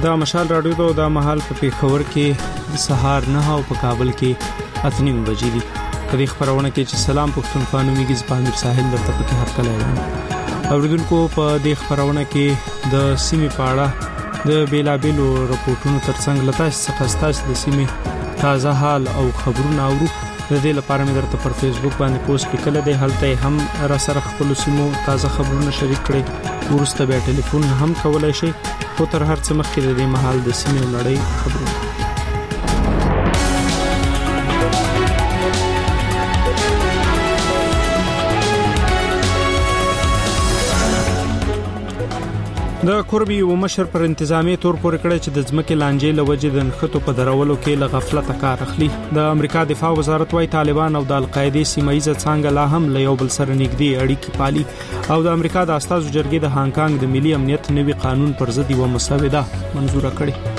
دا مشال راډیو دا مهال په پیښور کې سهار 9 او په کابل کې 8:30 بجې دي. کله خبرونه کې چې سلام پښتونخوا نوميږي زبانیر ساحل درته په کې هرکله اعلان. اوریدونکو په دې خبرونه کې د سیمې په اړه د بیلابیلو راپورټونو ترڅنګ لته څخه د سیمې تازه حال او خبرونه اورو. د دې لپاره مې درته پر فیسبوک باندې پوسټ لیکل دی، هلته هم را سره خپل سیمو تازه خبرونه شریک کړئ. ورسته بیا ټلیفون هم کولای شئ. خو تر هر څه مخکې د دې مهال د سیمې نړۍ خبرونه. د کوربي و مشر پر انتظامی تور پورې کړی چې د ځمکې لانجې لوجې د نخټو په درولو کې له غفلت کار اخلي. د امریکا دفاع وزارت وايي طالبان او د القاعده سیمایي څنګه لا هم له یو بل سره نږدې اړیکې پالي او د امریکا د استازو جرګې د هانګ کانګ د ملي امنیت نوي قانون پر ضد یو مسوده منزور کړې.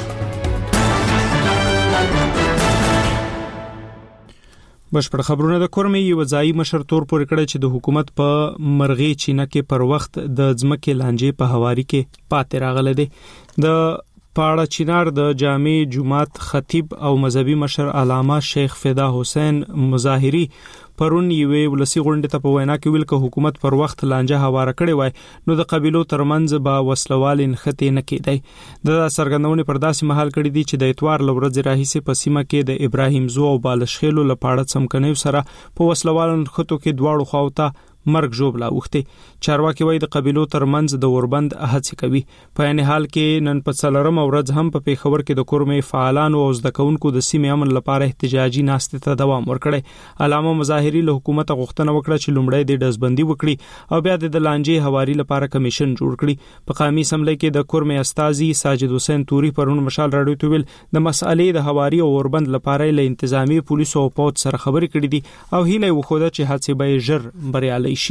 بشپړ خبرونه د کورمي یو ځای مشر تور پورې کړی چې د حکومت په مرغی چینه کې پر وخت د ځمکې لانجې په حواري کې پاتې راغله دي. د پاړه چینار د جامع جماعت خطیب او مذهبي مشر علامه شیخ فدا حسین مظاهری پرون یوې ولسی غونډه ته په وینا کې ویل چې حکومت پر وخت لانجه هواره کړې وای نو د قبيلو ترمنځ به وسلوال انخته نه کېدای. د سرګندونې پر داسې محل کړی دي چې د اتوار لورځ راهیسه په سیمه کې د ابراهیم زو او بالشخیلو لپاره څمکنیو سره په وسلوال انخته کې دواړو خواوته مرګ جوړ لاوخته. چارواکي وایي د قبيلو ترمنځ د اوربند هڅې کوي. په یعنی حال کې نن په څلورم ورځ هم په پیښور کې د کورمي فعالانو او زدکونکو د سیمې امن لپاره احتجاجي ناستې ته دوام ورکړي. علامه مظاهری له حکومت غوښتنه وکړه چې لومړی د دزبندي وکړي او بیا د لانجې حواري لپاره کمیشن جوړ کړي. په قومي اسمبلی کې د کورمي استازي ساجد حسین توري پرون مشال راډیو ته ویل د مسالې د حواري او اوربند لپاره له انتظامی پولیسو او پوت سره خبرې کړې دي او هیله وخوده چې هڅې به ژر بریالي شي.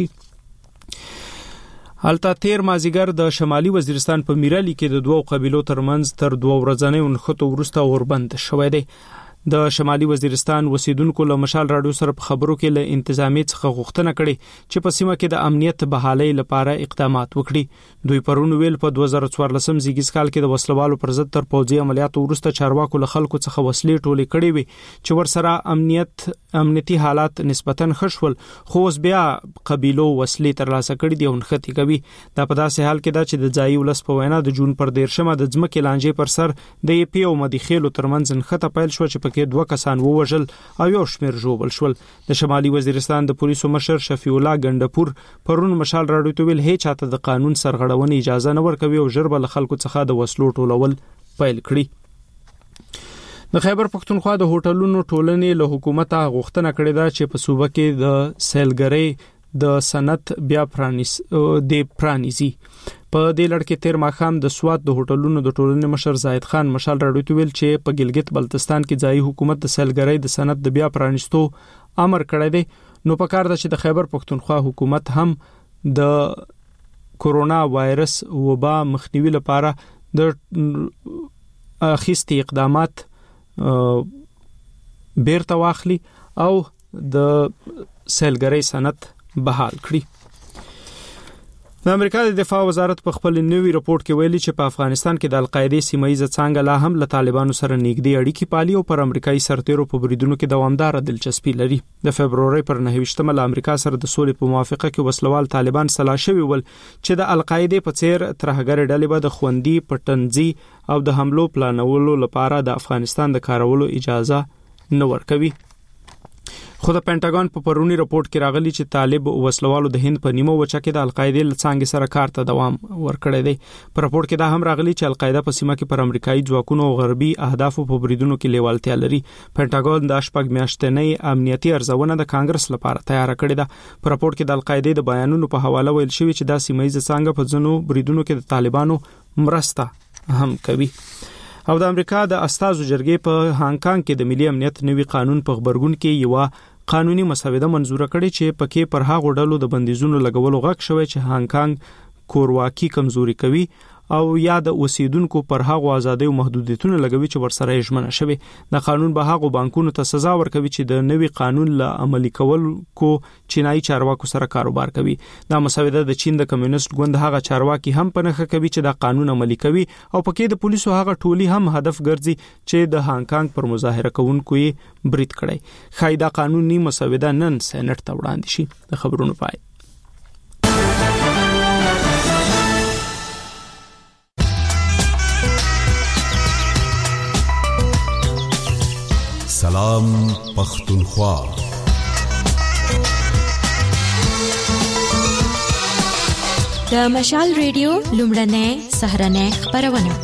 التا تیر مازیګر د شمالي وزیرستان په میرالی کې د دوو قبيلو ترمنځ تر 2 ورځې ونخته ورسته اوربند شوې ده. د شمالي وزیرستان وسیدونکو له مشال راډیو سره په خبرو کې له انتظامی څخه غوښتنه کړې چې په سیمه کې د امنیت بحالۍ لپاره اقدامات وکړي. دوی پرون ویل په 2014 زیږیز کال کې د وسلوالو پر ضد تر پوځي عملیاتو وروسته چارواکو له خلکو څخه وسلې ټولې کړې وي چې ورسره امنیتي حالات نسبتاً خشول، خو اوس بیا قبيلو وسلې ترلاسه کړې دي او نختی کوي. دا په داسې حال کې دا چې د ځای ولس په وینا د جون پر 13 د ځمکې لانجې پر سر د ای پی او مدیخیلو ترمنځ نخته پیل شو چې کې 2 کسان ووژل او یو شمیر ژوبل شول. د شمالي وزیرستان د پولیسو مشر شفیع الله ګندپور پرون مشال راډیو ته ویل هیڅ چاته د قانون سرغړونې اجازه نه ورکوي او ژر به خلکو څخه د وسلو ټولول پیل کړي. د خیبر پښتونخوا د هوټلونو ټولنې له حکومت غوښتنه کړې ده چې په صوبه کې د سیلګرۍ د صنعت بیا پرانیزي. په دې لړ کې تیر ماخام د سوات د هوټلونو د ټولنې مشر زاهد خان مشال راډیو ته ویل چې په ګلګت بلتستان کې ځای حکومت د سیلګرۍ د صنعت د بیا پرانیستو امر کړی دی. نو په کار ده چې د خیبر پښتونخوا حکومت هم د کورونا وایرس وبا مخنیوي لپاره د اخیستي اقدامات بیرته واخلي او د سیلګرۍ صنعت بحال کړي. د امریکا د دفاع وزارت په خپل نوي راپورټ کې ویلي چې په افغانستان کې د القاعده سیمایي څنګه لا هم له طالبانو سره نږدې اړیکې پالي او پر امریکایي سرتیرو په بریدونو کې دوامدار دلچسپي لري. د فبرवरी پر 9 ل امریکا سره د سولې په موافقه کې وسلوال طالبان سلا شوي ول چې د القاعده په څیر ترهګر ډلې به د خوندي پټنځي او د حملو پلانولو لپاره د افغانستان د کارولو اجازه نه ورکوي. خو د پینټاګون په پرونی راپورټ کې راغلی چې طالب وسلوالو د هند په نیمه وچه کې د القاعده لڅانګ سره کار ته دوام ورکړی دی. په راپورټ کې دا هم راغلی چې القاعده په سیمه کې پر امریکایي ځواکونو او غربي اهدافو په بریدونو کې لیوالتیا لري. پینټاګون د شپږ میاشتنۍ امنیتي ارزونه د کانګرس لپاره تیار کړې ده. په راپورټ کې د القاعده د بیانونو په حواله ویل شوی چې دا سیمایي څنګه په ځنو بریدونو کې د طالبانو مرسته هم کوي. او د امریکا د استازو جرګې په هانګ کانګ کې د ملي امنیت نوي قانون په خبرګون کې یو قانوني مسوده منزور کړي چې پکې پر هغه ډلو د بندیزونو لګولو غږ شوی چې هانګ کانګ کورواکي کمزوري کوي او یا د اوسیدونکو پر هغو ازادۍ او محدودیتونه لګوي چې ورسره یې ژمنه شوی. د قانون به هغو بانکونو ته سزا ورکوي چې د نوي قانون له عملي کولو چینایي چارواکو سره کاروبار کوي. دا مسوده د چین د کمیونست ګوند هغه چارواکي هم په نښه کوي چې دا قانون عملي کوي او پکې د پولیسو هغه ټولي هم هدف ګرځي چې د هانګ کانګ پر مظاهره کوونکو یې برید کړي. خای دا قانوني مسوده نن سېنات ته وړاندې شي. د خبرونو پای. سلام پختونخوا. د مشال ریډیو لومړنۍ سهرنۍ خبرونه.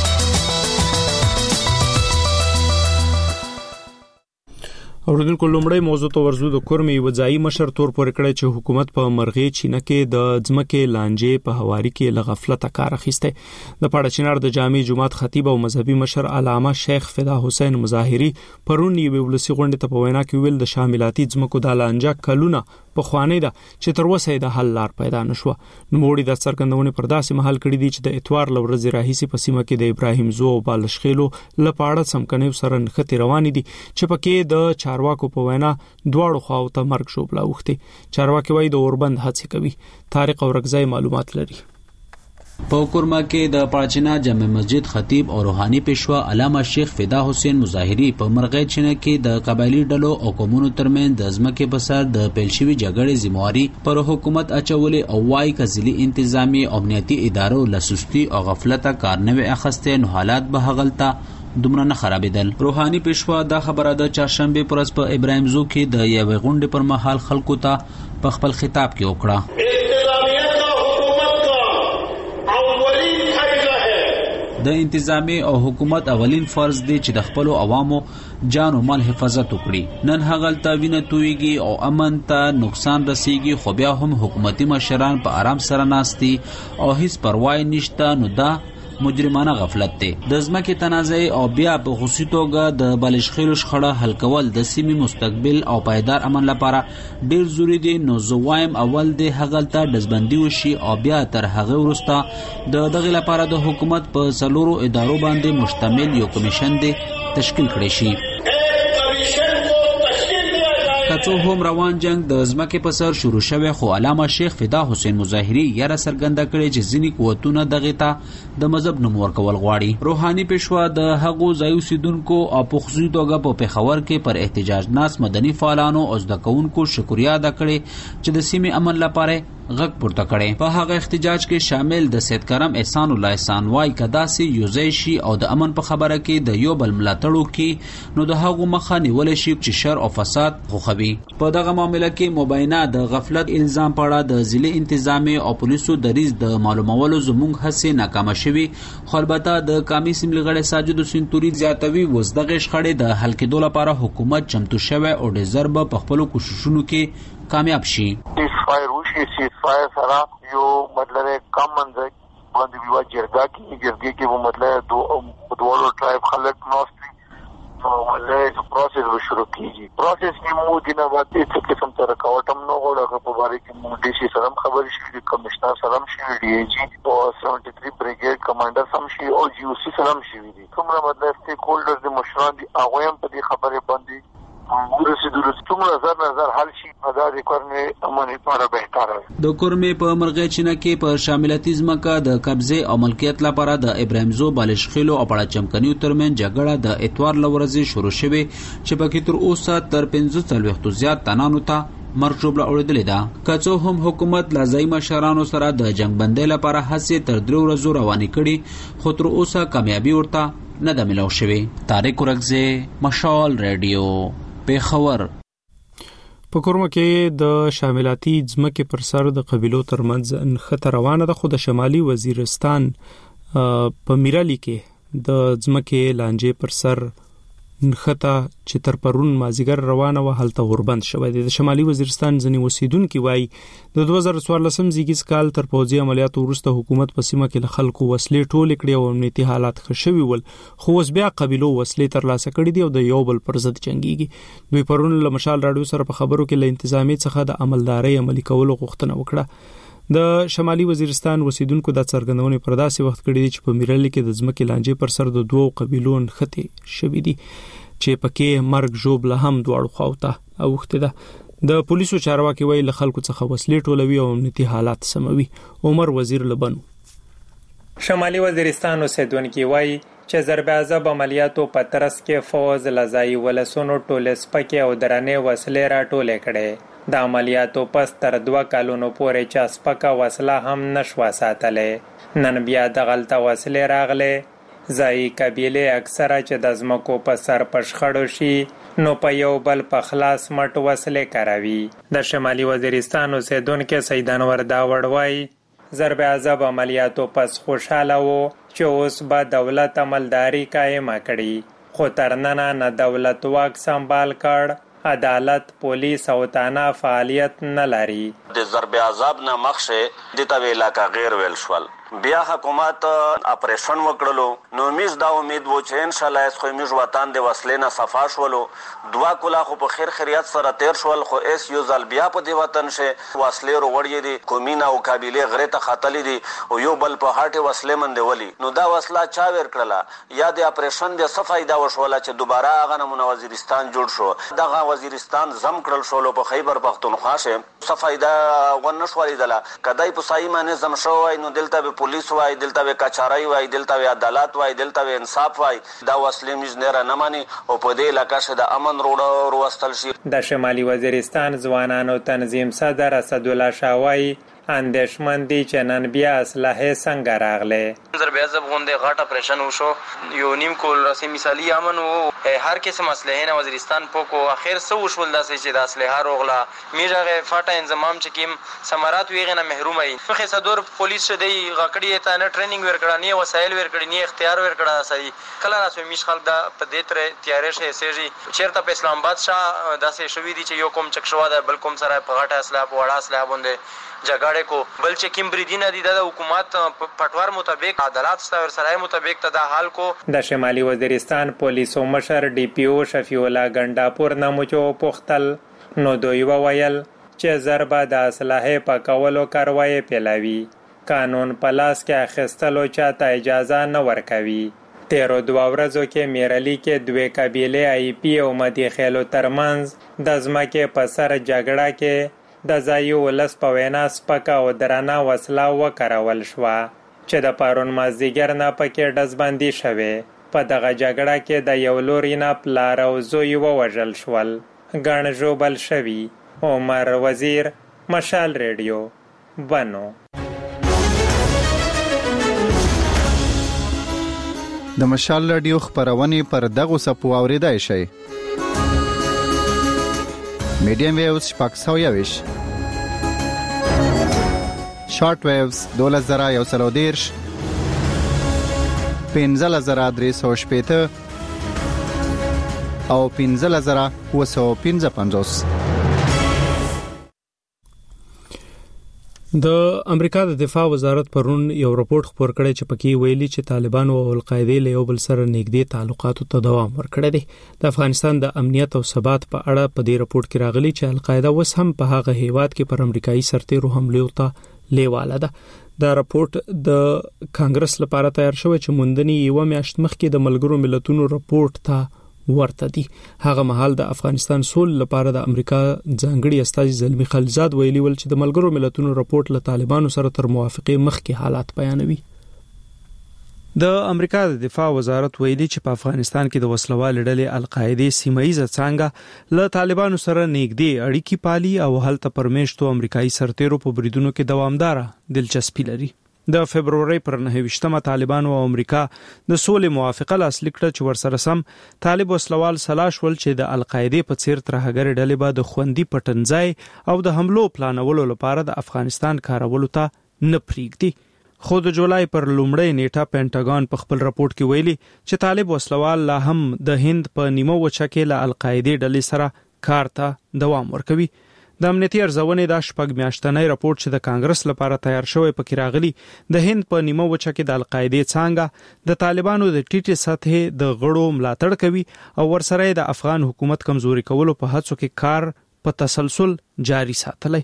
اوریدونکو لومړی موضوع ته ورزو. د کورمي وځای مشر تور پورې کړی چې حکومت په مرغې چینه کې د ځمکې لانجې په حواري کې لغفلت کار اخیسته. د پاړچینار د جامع جماعت خطیب او مذهبي مشر علامه شیخ فدا حسین مظاهری پرون یو ولسی غونډه ته په وینا کې ویل د شاملاتي ځمکو د لانجه کلونه په خوانې ده چې تر اوسه د حل لار پیدا نشو. نو موړي د څرګندونې پر داسې محل کړی دی چې د اتوار لورځ راهیسي په سیمه کې د ابراهیم زو او بالشخیلو لپاره سمکنې سره نختی روان دي چې پکې د چارواکو په وینا دواړو خواو ته مرګ شوبلا وختي. چارواکي وایي د اوربند هڅه کوي. طارق اورګزای معلومات لري. په کورما کې د پاړچینا جامع مسجد خطیب او روحاني پېشوا علامه شیخ فدا حسین مظاهری په مرغې چینه کې د قبایلی ډلو او قومونو ترمنځ د ځمکې په سر د پیلشوي جګړې ذمہواری پر حکومت اچولې او وايي کزلي انتظامی او امنیتي ادارو لسستی او غفلت کار نه اخسته نو حالات به هغلتا دومره نه خرابېدل. روحاني پېشوا دا خبره د چهارشنبه پرځ په ابراهیم زو کې د یوې غونډې پر مهال خلکو ته په خپل خطاب کې وکړه. د انتظامی او حکومت اولین فرض دی چې د خپل عوامو جان او مال حفاظت وکړي. نن هغلته وینه تویږي او امن ته نقصان رسیږي خو بیا هم حکومتي مشران په آرام سره ناستي او هیڅ پروا نشته. نو دا مجرمانه غفلت دی. د ځمکې تنازع او بیا په خصوصي توګه د بالشخیلو شخړه حل کول د سیمې مستقبل او پایدار امن لپاره ډیر ضروری دی. نو زوایم اول دی هغلته دزبندي وشي او بیا تر هغه وروسته د دغه لپاره د حکومت په څلورو ادارو باندې مشتمل یو کمیشن دی تشکیل کړي شي. کڅو هم روان جنگ د ځمکې په سر شروع شوه خو علامه شیخ فدا حسین مظاهری یاره سرګنده کړي چې ځینی قوتونه دغه ته د مذهب نوم ورکول غواړي. روحاني پېشوا د هغو ځایو سیدونکو او په خصوصي توګه په پېښور کې پر احتجاج ناس مدني فعالانو او زدکونکو شکریا ادا کړي چې د سیمې امن لپاره غږ پورته کړي. په هغه احتجاج کې شامل د سید کرم احسان الله احسان وای کداسي یوزیشي او د امن په خبره کې د یو بل ملاتړو کې نو د هغو مخه نیول شي چې شر او فساد خوخوي. په دغه معاملې کې مبینه د غفلت الزام پړه د ضلع انتظامی او پولیسو دریز د معلومولو زموږ هڅې ناکامه شوي. خو البته د قومي سیمې غړي ساجد حسین توري زیاتوي وزدغه شخړې د حل کېدو لپاره حکومت چمتو شوی او د ضرب په خپل کوششونو کې کامیاب شي. فائر سره یو مطلب کم منځ باندې ویوا جرګه کې وہ مطلب دوه ټرایب خلک نوستي نو ولې پروسس به شروع کیږي. پروسس کې مو دینه باندې څه قسم ته رکاوټ هم نه غوړه په باره کې مو ډي سي سره خبرې شوې کمشنر سره شوې ډي جی او 73 بریګیډ کمانډر سم شي او جی او سی سره شوې دي. کومه مطلب سټیک هولډرز د مشران دي هغه هم په دې خبره باندې د کورمي په مرغې چینه کې په شاملاتي ځمکه د قبضه او ملکیت لپاره د ابراهیم زو بالشخیلو او پړه چمکنیو ترمن جګړه د اتوار لورځي شروع شوه چې پکې تر اوسه تر 15 زیات تنانو ته مرګ جوړه اورېدلې ده. کڅو هم حکومت لازمي مشرانو سره د جنگ بندۍ لپاره هڅې تر 3 ورځې روانې کړي خو تر اوسه کامیابی ورته نه ده ملو شوی. طارق اورګزای مشال ریډیو پېښور. په کورما کې د شاملاتي ځمکې پر سر د قبيلو ترمنځ نښته روانه ده خو د شمالي وزیرستان په میرالی کې د ځمکې لانجې پر سر نښته چې تر پرون مازیګر روانه و هلته وربند شوې ده. د شمالي وزیرستان ځنی اوسیدونکو وایي د 2014 زیږیز کال تر پوځي عملیاتو وروسته حکومت په سیمه کې له خلکو وسلې ټولې کړې او امنیتي حالات ښه شوي ول خو اوس بیا قبيلو وسلې ترلاسه کړې دي او د یو بل پر ضد جنگيږي. دوی پرون له مشال راډیو سره په خبرو کې له انتظامی څخه د عملداري عملي کولو غوښتنه وکړه. د شمالي وزیرستان اوسیدونکو د څرګندونې پر داسې وخت کړی دی چې په میرالي کې د ځمکې لانجې پر سر د دوو قبیلو نښتې شوې دي چې پکې مرګ ژوبله هم دواړو خواو ته اوښتې ده. د پولیسو چارواکي وایي له خلکو څخه وسلې ټولوي او امنیتي حالات سموي. عمر وزیر لبنو شمالي وزیرستان اوسیدونکي وایي چې ضرب عذاب عملیاتو په ترڅ کې فوز لزایي ولسونو ټولې سپکې او درنې وسلې راټولې کړې. د عملیاتو پس تر 2 کالونو پورې چا سپکه وسله هم نشوه ساتلی. نن بیا دغلته وسلې راغلې. ځایي قبیلې اکثره چې د ځمکو په سر په شخړو شي نو په یو بل په خلاص مټ وسلې کاروي. د شمالي وزیرستان اوسیدونکي سید انور داوړ وایي ضرب عذاب عملیاتو پس خوشحاله وو چې اوس به دولت عملداري قایمه کړي، خو تر ننه نه دولت واک سنبال کړ، عدالت، پولیس او تانا فعالیت نه لري. د ضرب عذاب نه مخشه د تویلا کا غیر ویل شول. بیا حکومت اپریشن وکړلو نو میز دا امید و چې ان شاء الله اس خو میز وطن د وسلې نه صفا شولو. دوا کولا خو په خیر خیریت سره تیر شول، خو اس یو ځل بیا په دی وطن شه وسلې وروړي دي، کومینه او قابلیت غره ته خاتلې دي او یو بل په هاټه وسلې مند ولي. نو دا وسله چا ور کړله یا د اپریشن د صفایده وشوله چې دوباره هغه نمونه وزیرستان جوړ شو. دغه وزیرستان زم کړل شو په خیبر پختونخوا شه صفایده ونشوري دله کدای په صحیح معنی زم شو نو دلته پولیس وای، دلته کچارای وای، دلته عدالت وای، دلته انصاف وای. دا وسلې میز نه نه مانی او په دې علاقې شه د امن روډ وروستل شي. د شمالي وزیرستان ځوانانو تنظیم صدر اسد الله شاوای اندیشمن دي چې نن بیا اسلحه څنګه راغله. ضرب عذاب غونډه غاټه پریشن وشو، یو نیم کول رسمي مثالی امن وو، هر قسم اسلحه نه وزیرستان پوکو اخر سو وشول داسې چې د اسلحه روغله میژغه فاټه انضمام چې کیم سمارات ویغه نه محروم ای. خو صدور پولیس شدی غکړی ته نه ټریننګ ورکړه، نه وسایل ورکړي، نه اختیار ورکړه. صحیح کله راسو میش خلک دا په دې تر تیارې شه سيجي چیرته په اسلام آباد شاه داسې شوې دي چې یو کوم چک شو ده، بل کوم سره په غاټه اسلحه په وړه اسلحه باندې جګړه کو، بل چې کیم بریدینه دي د حکومت پټوار مطابق عدالت ستور سره مطابق ته حال کو. د شمالي وزیرستان پولیسو مشر ډي پی او شفیع الله ګنداپور ناموچو پختل نو دوی وویل چې ضربه د اسلحه پاکولو کاروایی پیلوي، قانون پلاس کې اخیستلو چاته اجازه نه ورکوي. تیرو 2 ورځو کې میرالي کې 2 قبیلې آی پی او مدي خیلو ترمنځ د ځمکې په سر جګړه کې د ځایي ولس په وینا سپکه او درنه وسله وکارول شوه چې د پرون مازدیګر نه پکې ډزبندي شوې. په دغه جګړه کې د یو لوري نه پلار او زوی ووژل شول، ګڼ ژوبل شوي. عمر وزیر، مشال ریډیو، بنو. د مشال رادیو خبرونه پر دغه سپو اوریدای شي. میډیم ویوز شپږ100 شارټ ویوز 2113 15350 او 15955. د امریکا د دفاع وزارت پرون یو راپورټ خپور کړی چې پکې ویلي چې طالبان او القاعده له یو بل سره نږدې تعلقاتو ته دوام ورکړی دی. د افغانستان د امنیت او ثبات په اړه په دې راپورټ کې راغلي چې القاعده اوس هم په هغه هیواد کې پر امریکایي سرتیرو حملو ته لیواله ده. دا راپورټ د کانګرس لپاره تیار شوی چې موندنی یو میاشت مخکې د ملګرو ملتونو راپورټ ته ورته دي. هغه مهال د افغانستان سول لپاره د امریکا ځانګړي استازي زلمی خلیلزاد ویلي ول چې د ملګرو ملتونو راپورټ له طالبانو سره تر موافقه مخکې حالات بیانوي. د امریکا د دفاع وزارت ویلي چې په افغانستان کې د وسلوال ډلې القاعده سیمایي څنګه له طالبانو سره نږدې اړیکې پالي او هلته پرمیشتو امریکایي سرتیرو په بریدونو کې دوامدار دلچسپي لري. د فبرवरी پر 9 طالبانو او امریکا د سولې موافقه لاسلیک کړه چې ورسره سم طالب وسلوال سلاش ول چې د القاعده په څیر ترهګر ډلې به د خوندي پټنځای او د حملو پلانولو لپاره د افغانستان کارولو ته نه پریږدي. خو د جولای پر لومړۍ نیټه پینټاګون په خپل راپورټ کې ویلي چې طالب وسلوال لا هم د هند په نیمه وچه کې له القاعده ډلې سره کار ته دوام ورکوي. د امنیتي ارزونې د شپږ میاشتنۍ راپورټ چې د کانګرس لپاره تیار شوی پکې راغلي د هند په نیمه وچه کې د القاعده څنګه د طالبانو د ټیټه سطحې د غړو ملاتړ کوي او ورسره د افغان حکومت کمزوري کولو په هڅو کې کار په تسلسل جاری ساتلی.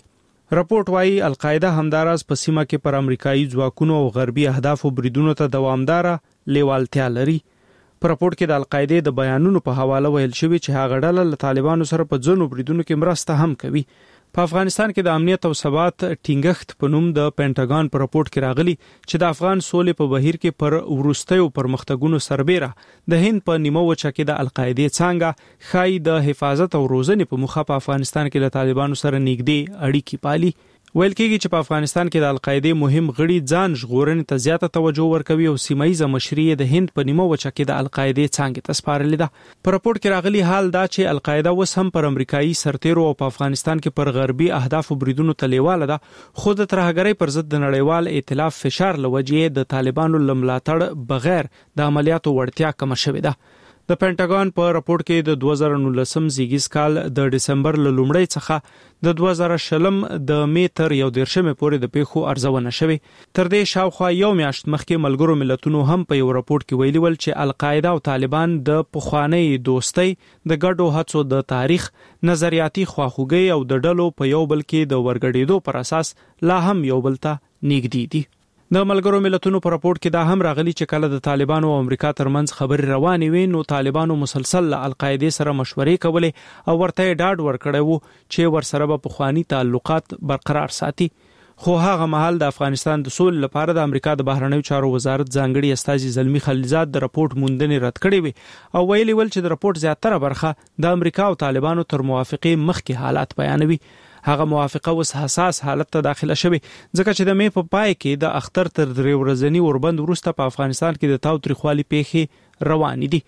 راپورټ وايي القاعده همداراز په سیمه کې پر امریکایي ځواکونو او غربي اهدافو بریدونو ته دوامداره لیوالتیا لري. په راپورټ کې د القاعده د بیانونو په حواله ویل شوی چې هغه ډله له طالبانو سره په ځینو بریدونو کې مرسته هم کوي. په افغانستان کې د امنیت او ثبات ټینګښت په نوم د پینټاګان په راپورټ کې راغلي چې د افغان سولې په بهیر کې پر ورستیو پرمختګونو سربېره د هند په نیمه وچه کې د القاعده څنګه خای د حفاظت او روزنې په مخه په افغانستان کې له طالبانو سره نږدې اړیکې پالي. ویل کېږي چې په افغانستان کې د القاعده مهم غړي ځان ژغورنې ته زیاته توجه ورکوي او سیمایي مشري د هند په نیمه وچه کې د القاعده څنګه تسپارلې ده. په راپورټ کې راغلي حال دا چې القاعده اوس هم پر امریکایي سرتیرو او په افغانستان کې پر غربي اهدافو بریدونو ته لیواله ده، خو د ترهګرۍ پر ضد د نړیوال ائتلاف فشار لوجې د طالبانو لملاتړ بغیر د عملیاتو وړتیا کم شوې ده. د پینټاګان په راپورټ کې د 2019 زیږیز کال د دسمبر له لومړۍ څخه د 2020 د می تر 11 پورې د پیښو ارزونه شوې. تر دې شاوخوا یو میاشت مخکې ملګرو ملتونو هم په یو راپورټ کې ویلي ول چې القاعده او طالبان د پخوانی دوستۍ د ګډو هڅو د تاریخ، نظریاتي خواخوږي او د ډلو په یو بل کې د ورګډېدو پر اساس لا هم یو بل ته نږدې دي. د ملګرو ملتونو په راپورټ کې دا هم راغلي چې کله د طالبانو او امریکا ترمنځ خبرې روانې وي نو طالبانو مسلسل له القاعده سره مشورې کولې او ورته ډاډ ورکړی وو چې ورسره به پخوانی تعلقات برقرار ساتي. خو هغه مهال د افغانستان د سولې لپاره د امریکا د بهرنیو چارو وزارت ځانګړي استازي زلمی خلیلزاد د راپورټ موندنې رد کړې وي او ویلي ول چې د راپورټ زیاتره برخه د امریکا او طالبانو تر موافقې مخکې حالات بیانوي. هغه موافقه اوس حساس حالت ته داخله شوه ځکه چې د می په پای کې د اختر تر 3 ورځنی اوربند وروسته په افغانستان کې د تاوتریخوالي پیښې روانې دي.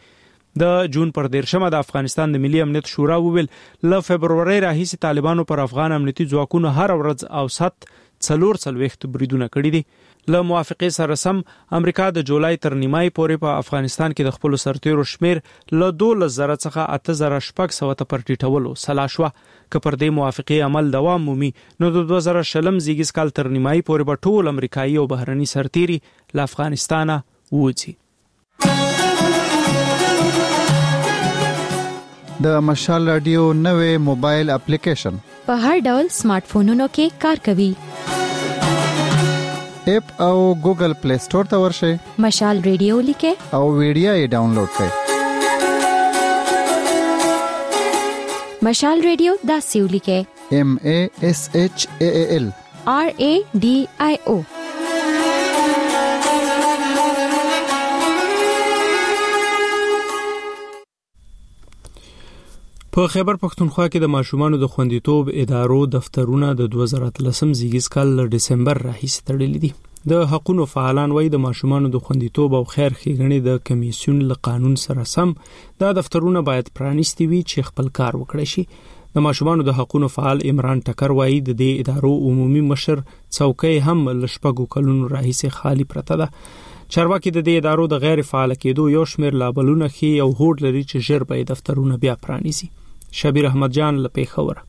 د جون پر 13 د افغانستان د ملي امنیت شورا وویل له فبرवरी راهیسې طالبانو پر افغان امنیتي ځواکونو هر ورځ اوسط 440 بریدونه کړي دي. له موافقې سره سم امریکا د جولای تر نیمای پورې په افغانستان کې د خپل سرتیرو شمیر له 12,000 څخه 8,600 ته پر ټیټولو سلا شو. که پر دې موافقې عمل دوام مومي نو د 2020 زیږیز کال تر نیمای پورې به ټول امریکایي او بهرني سرتیري له افغانستانه وځي. د مشال رادیو نوې موبایل اپلیکیشن په هر ډول سمارټ فونونو کې کار کوي. اپ او ګوګل پلی سٹور ته ورشئ، مشال ریډیو لیکه او ویډیو یې ډاونلوډ کړئ. مشال ریډیو دا سیو لیکه MASHAAL RADIO. په خیبر پښتونخوا کې د ماشومانو د خوندیتوب ادارو دفترونه د 2013 زیږیز کال له دسمبر راهیسې تړلي دي. د حقوقو فعالان وایي د ماشومانو د خوندیتوب او خیر ښېګڼې د کمیسیون له قانون سره سم دا دفترونه باید پرانیستي وي چې خپل کار وکړي شي. د ماشومانو د حقوقو فعال عمران ټکر وایي د دې ادارو عمومي مشر څوکۍ هم له شپږو کلونو راهیسې خالی پرته ده. چارواکي د دې ادارو د غیر فعال کېدو یو شمېر لاملونه ښيي او هوډ لري چې ژر به دفترونه بیا پرانیزي. شبیر احمد جان له پیښور.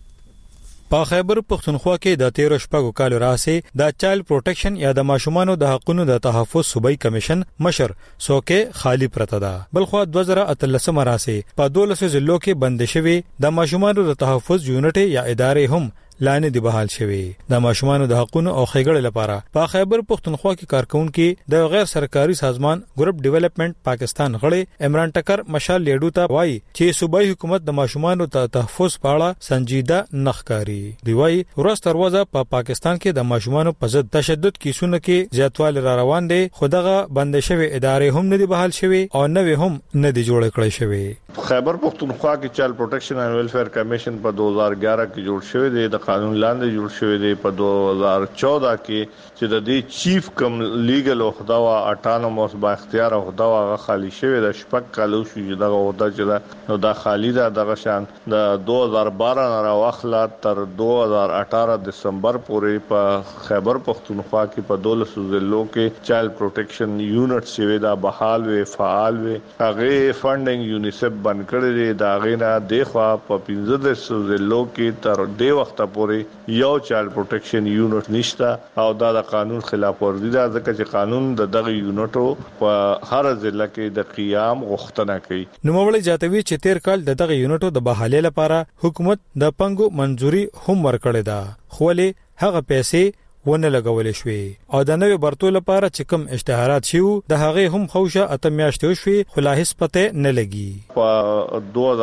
په خیبر پښتونخوا کې د 13 شپږو کال راځي د چایلډ پروټیکشن یا د ماشومانو د حقوقو د تحفظ صوبایي کمیشن مشر څوکۍ خالی پرته ده. بلخو 2013 راځي په 12 ضلعو کې بند شوی د ماشومانو د تحفظ یونټ یا ادارې هم لانه دی بحال شوی. د ماشومانو د حقوقو او ښېګړې لپاره په خیبر پښتونخوا کې کارکونکو د غیر سرکاري سازمان ګروپ ډیولپمنٹ پاکستان غړي عمران ټکر مشال لیډو ته وایي چې صوبایي حکومت د ماشومانو ته تحفظ په اړه سنجیده نخکاری دی. وایي ورځ تر ورځې په پاکستان کې د ماشومانو په ضد تشدد کیسونو کې زیاتوالی را روان دي. خدغه بند شوی ادارې هم نه دی بحال شوی او نوې هم نه دی جوړ کړی شوی. خیبر پښتونخوا کې چایلډ پروټیکشن اینڈ ویلفیر کمیشن په 2011 کې جوړ شوی دی. د قانون لاندې جوړ شوی دی. په 2014 کې چې د دې چیف کم لیګل عہده او اټانوموس با اختیار عہده هغه خالی شوی د شپږ کالو شو چې دغه عہده چې نو دا خالی ده. دغه شان د 2012 نه راوخلا تر 2018 دسمبر پورې په خیبر پښتونخوا کې په 12 ضلعو کې چایلډ پروټیکشن یونټ شوی دا بحال وی فعال وی. هغه فندینګ یونیسف بند کړی دی. دا غینا د خوا په 15 ضلعو کې تر دې وخت پورې یو چایلډ پروټیکشن یونټ نشته او دا د قانون خلاف ورزي ده ځکه چې قانون د دغه یونټو په هر ضلع کې د قیام غوښتنه کوي. نوموړی جاتوي چې 13 کال دغه یونټو د بحالۍ لپاره حکومت د پنګو منځوري هم ورکړې ده. خو له هغه پیسې ونه لګولې شوې او د نوې برتو لپاره چې کوم اشتهارات شیو د هغه هم خوشه اته میاشتې شوې خو لا هیڅ پته نه لګي. په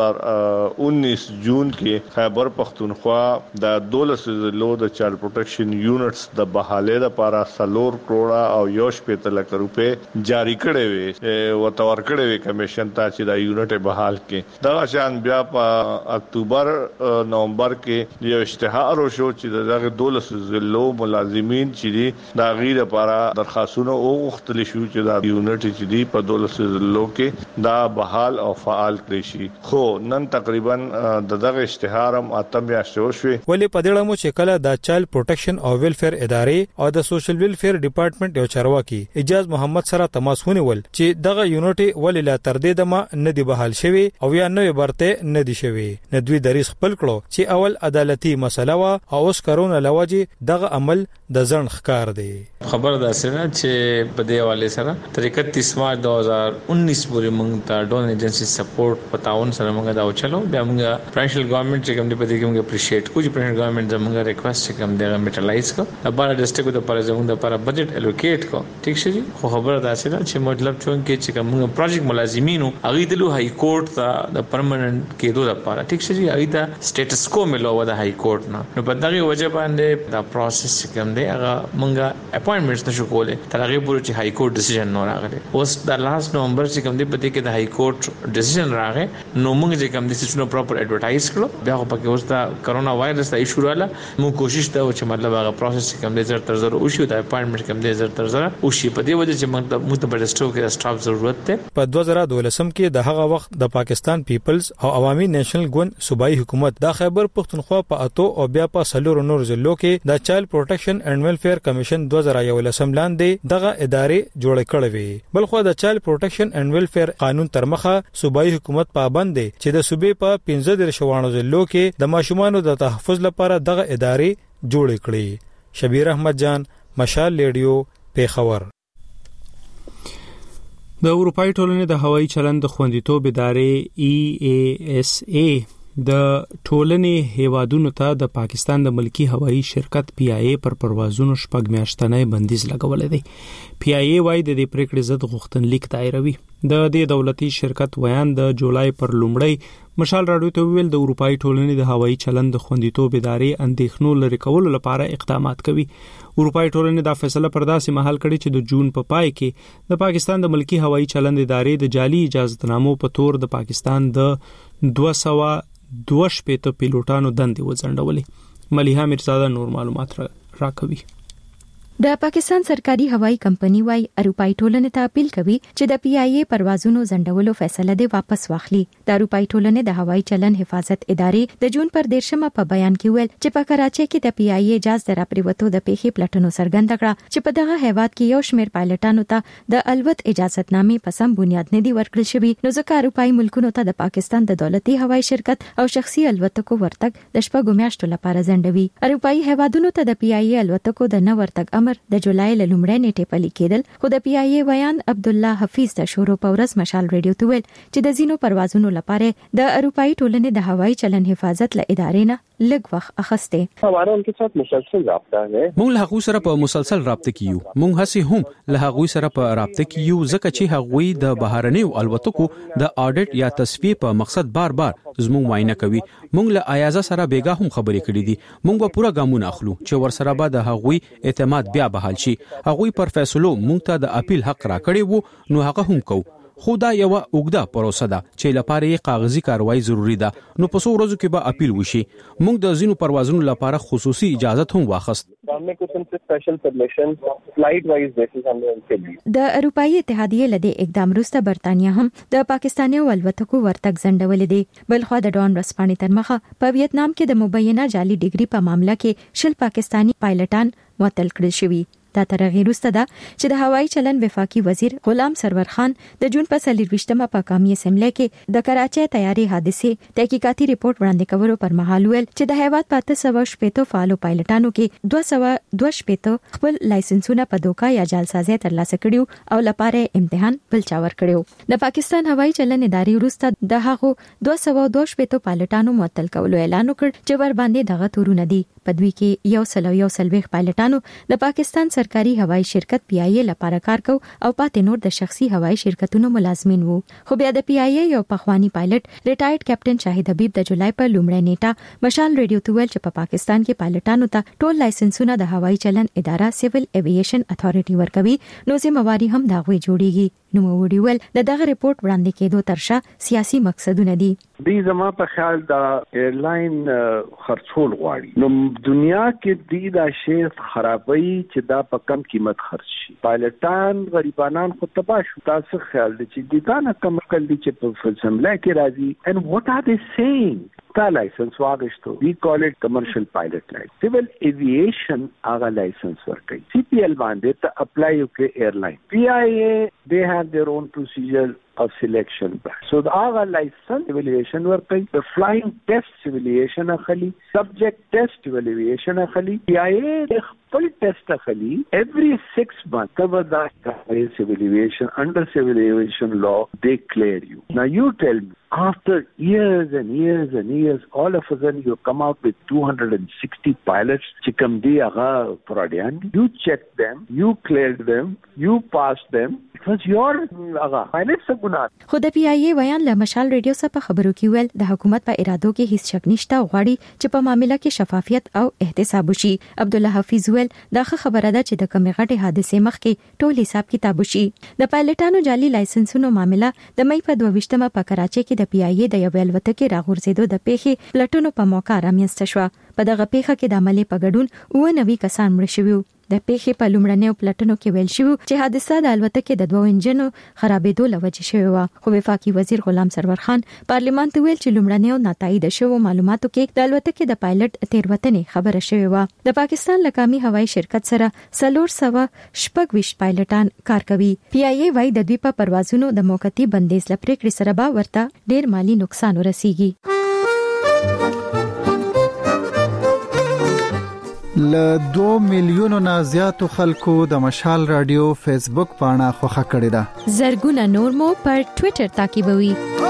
2019 جون کې خیبر پختونخوا د 12 ضلعو د چایلډ پروټیکشن یونټس د بحالې لپاره 3 کروڑ او 1.5 لک روپے جاری کړي وي او تور کړي وي کمیشن ته چې د یونټ بحال کې دا شان بیا په اکتوبر نومبر کې یو اشتهار وشو چې دغه 12 ضلعو ملازمین چې دا غیر لپاره درخواستونه وغوښتل شو چې دا یونټ چې دی په 12 ضلعو کې دا بحال او فعال کړي شي. خو نن تقریبا دغه اشتهار هم اتم میاشتې وشوي. ولې په دې اړه چې کله د چایلډ پروټیکشن او ویلفیر ادارې او د سوشل ویلفیر ډپارټمنټ یو چارواکي اجازه محمد سره تماس ونیول چې دغه یونټ ولې لا تر دې دمه نه دی بحال شوی او یا نوې برته نه دی شوی. نه دوی دریس خپل کړو چې اول عدالتي مسله وا او اوس کرونا لواجه دغه عمل د ځن ښکار دی. خبر ده سره چې په دې حواله سره 31 مارچ 2019 پورې موږ ته ډون ایجنسی سپورټ پتاون سره موږ دا چلو بیا موږ پرنشل ګورنمنت چې کوم دی په دې کې موږ اپریشیټ کوو چې پرنشل ګورنمنت زموږ ریکوست چې کوم دی میټرلایز کو لپاره ډسټریکټ د پر زموږ لپاره بجټ الوکیټ کو ټیک شي. خو خبر ده سره چې مطلب چون کې چې کوم پروجیکټ ملازمینو هغه دلو های کورټ ته د پرمننت کېدو لپاره ټیک شي هغه ته سټیټس کو ملو د های کورټ نه نو په دغه وجه باندې دا پروسس کوم دی هغه مونږه اپاینټمنټس نشو کولای تر هغه پورې چې های کورټ ډیسیژن نه راغلی. اوس د لاست نومبر چې کوم دی په دې کې د های کورټ ډیسیژن راغی نو مونږ چې کوم دي چې پراپر ایڈورټایز کړو بیا په کې اوس دا کرونا وایرس د ایشو رااله مونږ کوشش ته چې مطلب هغه پروسس کوم دی زر تر زر او شي د اپاینټمنټ کوم دی زر تر زر او شي په دې وجه چې مونږ ته بلستو کې سټاف ضرورت ده. په 2012 کې د هغه وخت د پاکستان پیپلز او عوامي نېشنل ګوند صوبایي حکومت د خیبر پختونخوا په اتو او بیا په سلور نور ضلعو کې د چایلډ پروټیکشن اینڈ ویلفیر کمیشن 2011 لاندې دغه ادارې جوړ کړې وي. بلخو د چایلډ پروټیکشن اینڈ ویلفیر قانون تر مخه صوبایي حکومت پابند دی چې د صوبې په 15 شوانو ضلعو کې د ماشومانو د تحفظ لپاره دغه ادارې جوړ کړې. شبیر احمد جان، مشال ریډیو، پیښور. د اروپای ټولنې د هوایي چلند د خوندیتوب ادارې EASA د ټولنې هیوادونو ته د پاکستان د ملکی هوایي شرکت PIA پر پروازونو شپږ میاشتنی بندیز لګولې دی. PIA وايي د دې پریکړې ضد غوښتنلیک دایروي. د دې دولتي شرکت ویان د جولای پر لومړی مشال راډیو ته ویل د اروپای ټولنې د هوایي چلند د خوندیتوب ادارې اندېښنو لري کولو لپاره اقدامات کوي. اروپای ټولنې دا فیصله پر داسې مهال کړې چې د جون په پای کې د پاکستان د ملکی هوایي چلند ادارې د جعلي اجازهنامو په تور د پاکستان د 222 پیلوټانو دندې وځنډولې. ملیحه میرزاده نور معلومات راکوي. د پاکستان سرکاري هوایي کمپنۍ وايي اروپای ټولنې ته اپیل کوي چې د PIA پروازونو ځنډولو فیصله دې واپس واخلي. د اروپای ټولنې د هوایي چلند حفاظت ادارې د جون پر 13 په بیان کې ویل چې په کراچۍ کې د PIA اجازه راپریوتو د پیښې پلټنو څرګنده کړه چې په دغه هیواد کې یو شمېر پایلټانو ته د الوت اجازهنامې په سم بنیاد نه دی ورکړل شوی. نو ځکه اروپای ملکونو ته د پاکستان د دولتي هوایي شرکت او شخصي الوتکو ورتګ د شپږو میاشتو لپاره ځنډوي. اروپای هیوادونو ته د PIA الوتکو د نه ورتګ د جولای له لومړۍ نیټې پلي کېدل. خو د PIA ویان عبد الله حفیظ د شورو په ورځ مشال ریډیو ته ویل چې د ځینو پروازونو لپاره د اروپایي ټولنې د هوایي چلند حفاظت له ادارې نه لږ وخت اخسته. हमारा उनके साथ मुसलसल रابطه है. موږ له هغوی سره په مسلسل رابطه کې یو. موږ هسي هم له هغوی سره په رابطه کې یو ځکه چې هغوی د بهرنیو الوتکو د اډیټ یا تصفیه په مقصد بار زموږ معاینه کوي. موږ له ایازه سره بیګا هم خبرې کړې دي. موږ به پوره ګامونه اخلو چې ورسره به د هغوی اعتماد بیا بحال شي. هغوی پر فیصلو موږ ته د اپیل حق راکړی وو نو هغه هم کو. خو دا یو اوږده پروسه ده چې لپاره یې کاغذي کاروایی ضروری ده. نو په څو ورځو کې به اپیل وشي. موږ د ځینو پروازونو لپاره خصوصي اجازه هم واخست. د اروپאי اتحادیه لدی اقدام وروسته برتانیا هم د پاکستاني الوتکو ورتګ ځنډولې دي. بلخو د ډون رسپانې تر مخه په ویتنام کې د مبینه جعلي ډیګري په معاملې کې شل پاکستاني پایلټان معطل کړل شوي. دا تر غیر وروسته ده چې د هوایي چلند وفاقي وزیر غلام سرور خان د جون په 24مه په قومي اسمبلی کې د کراچۍ تیاری حادثه تحقیقاتي ریپورت وړاندې کولو پر مهال ویل چې د هیواد په 380 فعالو پایلټانو کې 222 خپل لایسنسونه په دوکا یا جعلسازي ترلاسه کړیو او لپاره امتحان بل چا ور کړیو. د پاکستان هوایي چلند ادارې وروسته د هغو 222 پایلټانو معطل کولو اعلان وکړ چې ور باندې دغه تورونه دي. پدوي کې 140 پایلټانو د پاکستان سرکاري هوایي شرکت PIA لپاره کار کو او پاتې نور د شخصي هوایي شرکتونو ملازمین وو. خو بیا د PIA یو پخوانی پایلټ ریټایرډ کیپټن شاهد حبیب د جولای په لومړۍ نیټه مشال ریډیو ته ویل چې په پاکستان کې پایلټانو ته ټول لایسنسونه د هوایي چلن اداره سیویل ایوییشن اتھارټي ورکوي، نو ذمہواری هم داغوي جوړیږي. نو وړي ول دغه ریپورت وړاندې کېدو ترشا سیاسي مقصدونه دي. دې زما په خیال دا ایرلاین خرڅول غواړي. نو دنیا کې دا شی خرابوي چې دا په کم قیمت خرڅ شي. پایلټان غریبانان خو تباہ شو. تاسو خیال دي چې دا نه کم کل دي چې په فسمبلی کې راځي. and what are they saying؟ تا لایسنس واغشتو. we call it commercial pilot license. civil aviation هغه لایسنس ورکړي. CPL باندې ته اپلای وکړي ایرلاین. PIA they have their own procedure of selection. So the AGA license evaluation ورکړي. the flying test evaluation اخلي. subject test evaluation اخلي. PIA خپل test اخلي. every 6 months cover that civil aviation under civil aviation law they clear you. Now you tell me, after years and years and years, all of a sudden you come out with 260 pilots. Chikamdi aga Pradyan. You checked them, you cleared them, you passed them. It was your aga pilots ګناه. خو د PIA بیان له مشال ریډیو څخه په خبرو کې ویل د حکومت په ارادو کې هیڅ شک نشته، غواړي چې په معاملې کې شفافیت او احتساب وشي. عبد الله حفیظ ویل دا خبره ده چې د کمی غټه حادثه مخکې ټول حساب کتاب وشي. د پایلټانو جعلي لایسنسونو معاملې د مې په 22مه په کراچۍ کې د PIA د یو الوتکې راغورځېدو د پیښې پلټونو په موقع رامنځته شو. په دغه پیښه کې د عملي په ګډون 90 کسان مړ شوي. د پیښې په لومړنیو پلټنو کې ویل شوی چې حادثه د الوتکې د 2 انجنونو خرابېدو لوجه شوی و. خو وفاقي وزیر غلام سرور خان پارلیمان ته ویل چې لومړنیو ناتایید شوو معلوماتو کې د الوتکې د پایلټ تیروتنې خبره شوی و. د پاکستان لقامي هوایي شرکت سره 426 پایلټان کار کوي. PIA وايي د دوی په پروازونو د موقتی بندیز لپاره سره به ورته ډیر مالی نقصان ورسیږي. ل 2 میلیونو نه زیاتو خلکو د مشال رادیو فیسبوک پاڼه خوښه کړې ده. زرګونه نور مو پر ټوئیټر تعقیبوي.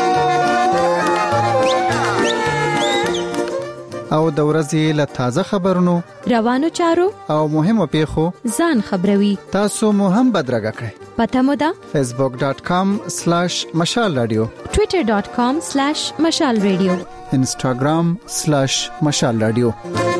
او د ورځې له تازه خبرونو، روانو چارو او مهمو پیښو ځان خبروي. تاسو مو هم بدرګه کړئ. پته مو ده facebook.com/mashalradio، twitter.com/mashalradio، instagram/mashalradio.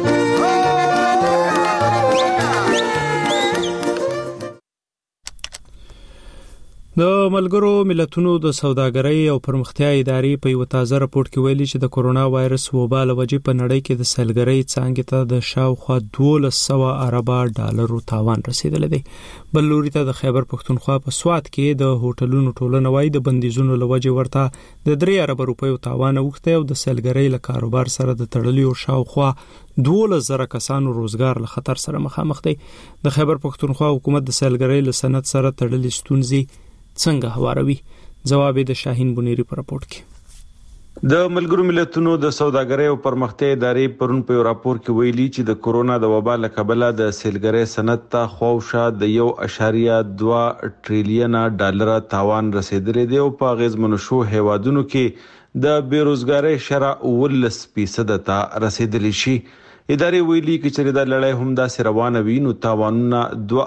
د ملګرو ملتونو د سوداګرۍ او پرمختیا ادارې په یو تازه راپورټ کې ویلي چې د کورونا وایرس وبا له وجې په نړۍ کې د سیلګرۍ څانګې ته د شاوخوا 1200 ارب ډالرو تاوان رسیدلی دی. بل لوري ته د خیبر پښتونخوا په سوات کې د هوټلونو ټولنه وايي د بندیزونو له وجې ورته د 3 ارب روپیو تاوان اوښتی او د سیلګرۍ له کاروبار سره د تړلیو شاوخوا 12,000 کسانو روزګار له خطر سره مخامخ دی. د خیبر پښتونخوا حکومت د سیلګرۍ له صنعت سره تړلې ستونزې څنګه هواروي؟ جواب د شاهین بنيري پر راپورټ کې. د ملګرو ملتونو د سوداګرۍ او پرمختیا ادارې پرون په راپور کې ویلي چې د کورونا د وبا له کبله د سیلګرۍ صنعت ته خواوشا د 1.2 ټریلیون ډالر تاوان رسیدلی دی او په غیزمنو شو هیوادونو کې د بیروزګاری شرح 19% ته رسیدلی شي. ادارې ویلي چې د لړۍ هم د روانه وي نو تاوانونه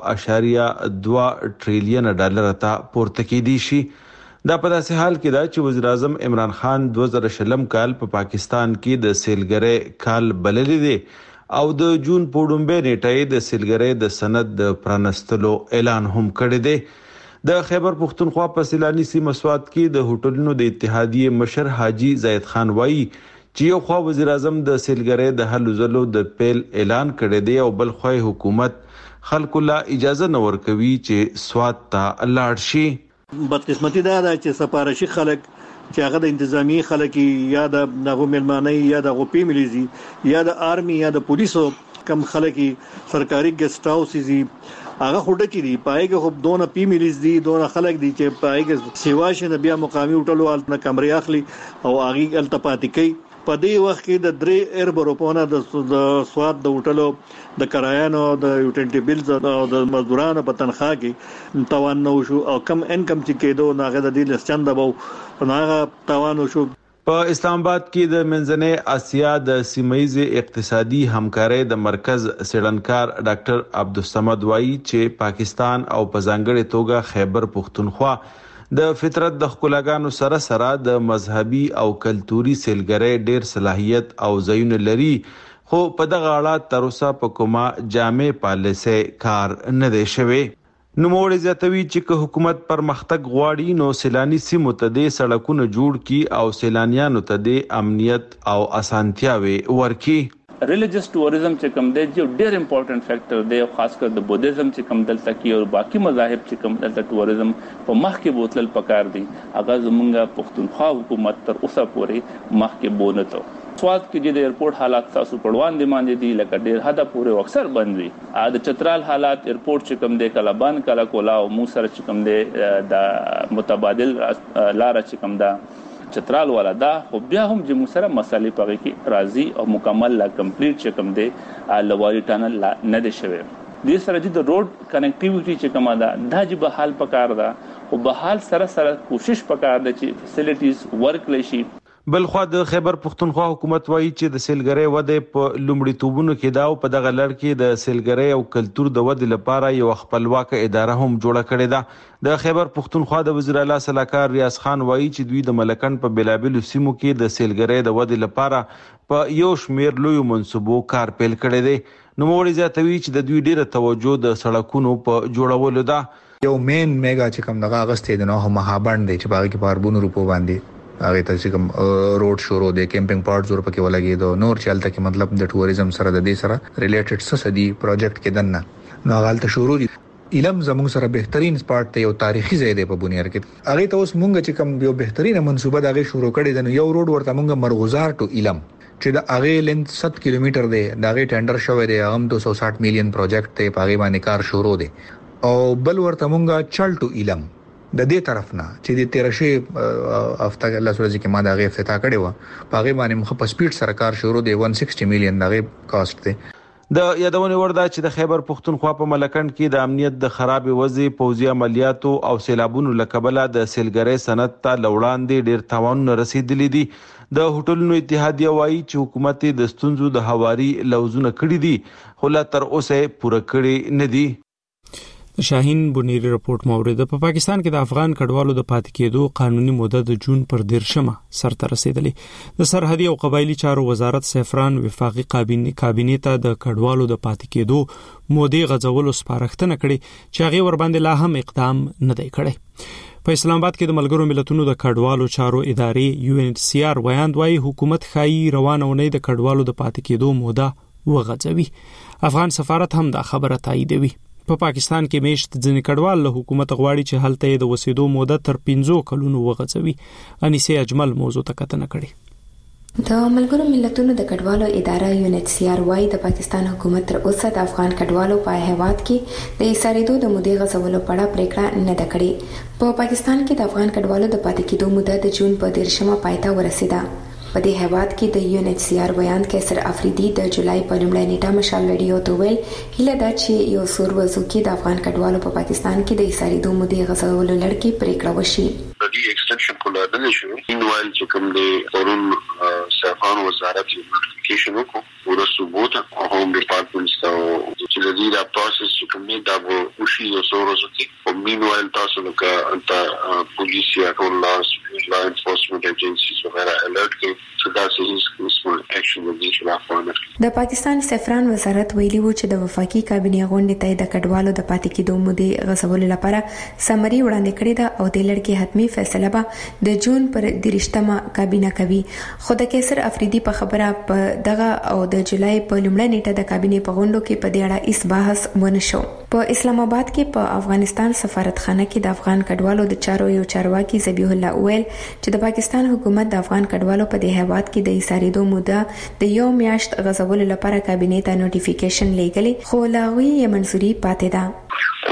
2.2 ټریلیون ډالر ته پورته کېدي شي. دا په داسې حال کې دا چې وزیر اعظم عمران خان 2020 کال په پاکستان کې د سیلګرۍ کال بللی دی او د جون په ډومبه نیټه د سیلګرۍ د سند د پرانستلو اعلان هم کړی دی. د خیبر پښتونخوا په سیلاني سیمه سوات کې د هوټلونو د اتحادیې مشر حاجی زید خان وایي چې یو خوا وزیر اعظم د سیلګرۍ د حل زلو د پیل اعلان کړی دی او بل خو حکومت خلکو لا اجازه نه ورکوي چې سوات ته لاړ شي. بدقسمتي دا ده چې سپارشي خلک چې هغه د انتظامی خلک یا د نغو ملمانه یا د غوپی مليزي یا د آرمي یا د پولیسو کم خلک سرکاري ګیسټ هاوسز هغه خوده کې دی پایګه خو دونه پی مليز دي دونه خلک دي چې پایګه سیواشه بیا مقامي هوټلو الته کمرې اخلي او هغه التپاتې کوي. په دې وخت کې د 3 ایربروپونه د سواد د هوټلو د کرایانو د یوټیلیټي بیلز او د مزدورانو په تنخواه کې تاوان نو شو او کم انکم چې کېدو ناغه د دې لسچند بو ناغه تاوان شو. په اسلام آباد کې د منځنۍ اسیا د سیمایي اقتصادي همکارۍ د مرکز سړنکار ډاکټر عبدالصمد وایي چې پاکستان او په ځانګړي توګه خیبر پختونخوا د فطرت د خپلګانو سره سره د مذهبي او کلتوري سیلګرۍ ډیر صلاحیت او ځایونه لري، خو په دغه اړه تر اوسه په کومه جامع پالیسي کار نه دی شوی. نوموړي زیاتوي چې که حکومت پرمختګ غواړي نو سیلاني سیمو ته د سړکونو جوړ کړي او سیلانیانو ته د امنیت او اسانتیاوي ورکړي. ریلیجیس ټوریزم چې کوم دی یو ډیر امپورټنٹ فیکٹر دی، خاص کر د بودیزم چې کوم دلته کې او باقي مذاهب چې کوم دلته ټوریزم په مخ کې بوتل پکار دي. هغه زمونږ پښتونخوا حکومت تر اوسه پورې مخ کې بونته سواد کې د ایرپورټ حالات تاسو پړوان دي باندې دي لکه ډیر حدا پورې اکثر بند وي. د چترال حالات ایرپورټ چې کوم دی کله بند کله کولا او مو سره چې کوم دی د متبادل لار چې کوم دا چترال والا دا خو بیا هم چې مو سره مسالې پغې کې راضي او مکمل لا کمپلیټ چې کوم دی لواري ټنل نه دی شوی. د سره د روډ کنیکټیویټي چې کومه ده دا چې به حال پکار ده او به حال سره سره کوشش پکار ده چې فیسیلیټیز ورک لشي. بلخوا د خیبر پختونخوا حکومت وایي چې د سیلګرۍ وده په لومړیتوبونو کې دا او په دغه لړ کې د سیلګرۍ او کلتور د ودې لپاره یو خپلواکه اداره هم جوړه کړې ده. د خیبر پختونخوا د وزیر اعلی صلاحکار ریاض خان وایي چې دوی د ملکن په بلابلو سیمو کې د سیلګرۍ د ودې لپاره په یو شمیر لوی منصوبو کار پیل کړی دی. نوموړي زیاتوي چې د دوی ډیره توجه د سړکونو په جوړولو ده. یو مین میگا چې کوم دغه اغستې د نوه مهابند دی چې باغ کې په اربونو روپو باندې هغه ته کوم روډ شروع دی، کیمپینګ پارټ زور پکې ولګي دو نور چلته کې مطلب د ټوریزم سره د دې سره ریلیټډ څه سدي پروجیکټ کې دنه نو غالته شروع دي. علم زموږ سره بهترین سپارټ ته یو تاریخي ځای دی په بنیار کې. هغه ته اوس مونږ چې کوم یو بهترینه منصوبه دغه شروع کړي د یو روډ ورته مونږ مرغزار ټو علم چې د هغه لینث 7 کیلومتر دی، دغه ټینډر شوی دی، هغه 260 میلیون پروجیکټ ته په هغه باندې کار شروع دی. او بل ورته مونږ چل ټو علم د دې طرف نه چې د 13 هفته الله سوري کې ما دا غي افتتاح کړي و په هغه باندې مخ په سپیډ سرکار شروع دی 160 میلیون دغه کاست دی. د یادونه ورده چې د خیبر پختونخوا په ملکند کې د امنیت د خراب وضع، پوځي عملیاتو او سیلابونو لکبله د سیلګرۍ صنعت ته لوړاندې ډیر تاوان رسیدلی دي. د هوټلونو اتحادیه وایي چې حکومت د ستونزو د هواري لوزونه کړی دي خو لا تر اوسه پوره کړی نه دي. شاهین بنيري رپورت مورید په پاکستان کې د افغان کډوالو د پاتې کېدو قانوني موده د جون پر 13 سرته رسیدلې. د سرحدي او قبایلی چارو وزارت سفران وفاقي کابینې ته د کډوالو د پاتې کېدو مودې غځولو سپارښتنه کړې چې هغه ور باندې لا هم اقدام نه دی کړی. په اسلام آباد کې د ملګرو ملتونو د کډوالو چارو ادارې UNHCR وایي حکومت خایي روانه ونې د کډوالو د پاتې کېدو موده وغځوي. افغان سفارت هم دا خبره تاییدوي. په پاکستان کې میشت ځنې کډوال له حکومت غواړي چې هلته د وسیدو موده تر 15 کلونو وغځوي. انیسه اجمل موضوع ته کتنه کړي. د ملګرو ملتونو د کډوالو اداره UNHCR وايي د پاکستان حکومت تر اوسه د افغان کډوالو په هیواد کې د ایساریدو د مودې غځولو په اړه پریکړه نه ده کړې. په پاکستان کې د افغان کډوالو د پاتې کېدو موده د جون په 13 پای ته ورسیده. په دې هیواد کې د UNHCR بیان کیسر افریدي د جولای په لومړۍ نیټه مشال رادیو ته ویل هله دا چې یو سور وزو کې د افغان کډوالو په پاکستان کې د ایساریدو مودې غځولو لړ کې پریکړه وشي. د دې ایکسټنشن کوله د شو انوال چې کوم د قانون سفارت وزارت یو نوټیفیکیشن وکړو ورسو بوته هوم ډپارټمنټ ته چې د دې دا پروسس چې کوم دا وشي یو سور وزو کې او مینوال تاسو لکه انت پولیس یا ټول لا انفورسمنت ایجنسیز وغیرہ الرټ کې د پاکستان سفران وزارت ویلي و چې د وفاقي کابینې غونډې ته د کډوالو د پاتې کېدو مودې غځولو لپاره سمري وړاندې کړې ده او د لړ حتمی فیصله به د جون پر 13 کابینه کوي. خو د کیسر افریدي په خبره په دغه او د جولای په لومړۍ نیټه د کابینې په غونډو کې په دې اړه هیڅ بحث ونه شو. په اسلام آباد کې په افغانستان سفارتخانه کې د افغان کډوالو د چارو یو چارواکي ذبیح الله ویل چې د پاکستان حکومت د افغان کډوالو په دې هیواد کې د ایساریدو موده د یو میاشت غځولو لپاره کابینې ته نوټیفیکیشن لیږلی خو لا غوي یې منځوري پاتې ده.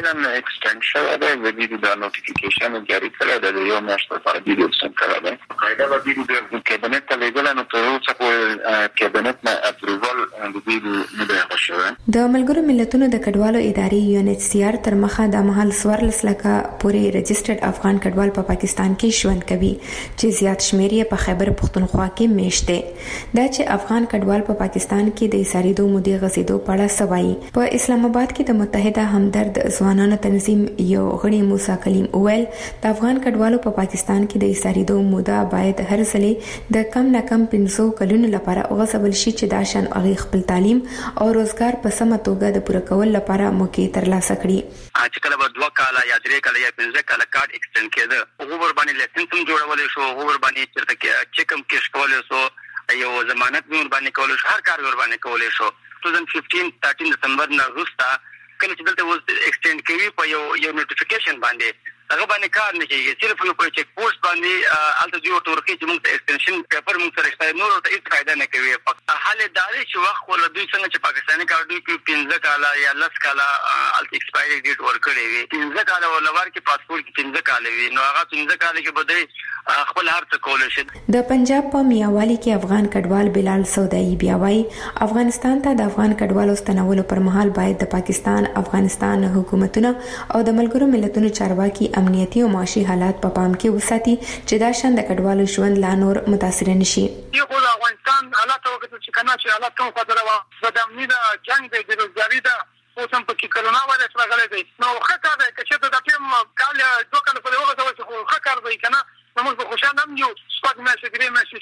فعلا اکستند شوه ده و دیدی دا نوتیفیکیشن جاری کړه د یو میاشت لپاره دیدی اکستند کړه ده قاعده و دیدی د کابینت ته لیږل نو تر اوسه پورې کابینت نه اپروval د دیدی نه دی شوی. د ملګرو ملتونو د کډوالو ادارې UNHCR تر مخه د مهال 14 لکه پورې رجسټرډ افغان کډوال په پاکستان کې ژوند کوي چې زیات شمیر یې په خیبر پختونخوا کې میشته. دا چې افغان کډوال په پاکستان کې د ایساریدو مودې غزیدو په اړه سوایي. په اسلام آباد کې د متحده همدرد ځوانانو تنظیم یو غړي موسی کلیم اویل د افغان کډوالو په پاکستان کې د ایساریدو موده باید هر ځلې د کم نه کم 500 کلونو لپاره وغځول شي چې دا شان هغه خپل تعلیم او روزګار په سمه توګه د پوره کول لپاره موقع ترلاسه کړي. چې کله به 2 کاله یا 3 کاله یا 15 کاله کارت ایکسټند کېده هغه ور باندې لایسنس هم جوړول شو هغه ور باندې چرته کې چیکم کې کول شو یو ضمانت ور باندې کول شو هر کار ور باندې کول شو. 2015-13 دسمبر نه وروسته کله چې دلته وز ایکسټند کوي په یو نوټیفیکیشن باندې هغه باندې کار نه کیږي صرف یو په چیک پوسټ باندې الته یو تورکی چې موږ ته ایکسټنشن پیپر موږ سره شته نور ته هیڅ فائدہ نه کوي. حال دا دی چې وخت ول دوی څنګه چې پاکستاني کار دوی په 15 کاله یا 10 کاله الته ایکسپایری ډیټ ورکړي وي 15 کاله ولور کې پاسپورت کې 15 کاله وي نو هغه 15 کاله کې بده خپل هر څه کول شي. د پنجاب په میاوالی کې افغان کډوال بلال سودایي بیا وايي افغانستان ته د افغان کډوالو ستنولو پر مهال باید د پاکستان افغانستان حکومتونه او د ملګرو ملتونو چارواکي امنیتي او معاشي حالات په پام کې وساتي چې دا شان د کډوالو ژوند لا نور متاثر نشي. یو د افغانستان حالات وګورئ چې کنه چې حالات کوم خطر و د امنیت د جنگ د روزګاری د اوسم په کې کرونا وایرس راغلی دی نو خطر دی چې د ټیم کال 2 کال په وخت کې خطر دی کنه نو موږ خوشاله هم یو سپاګ مېسې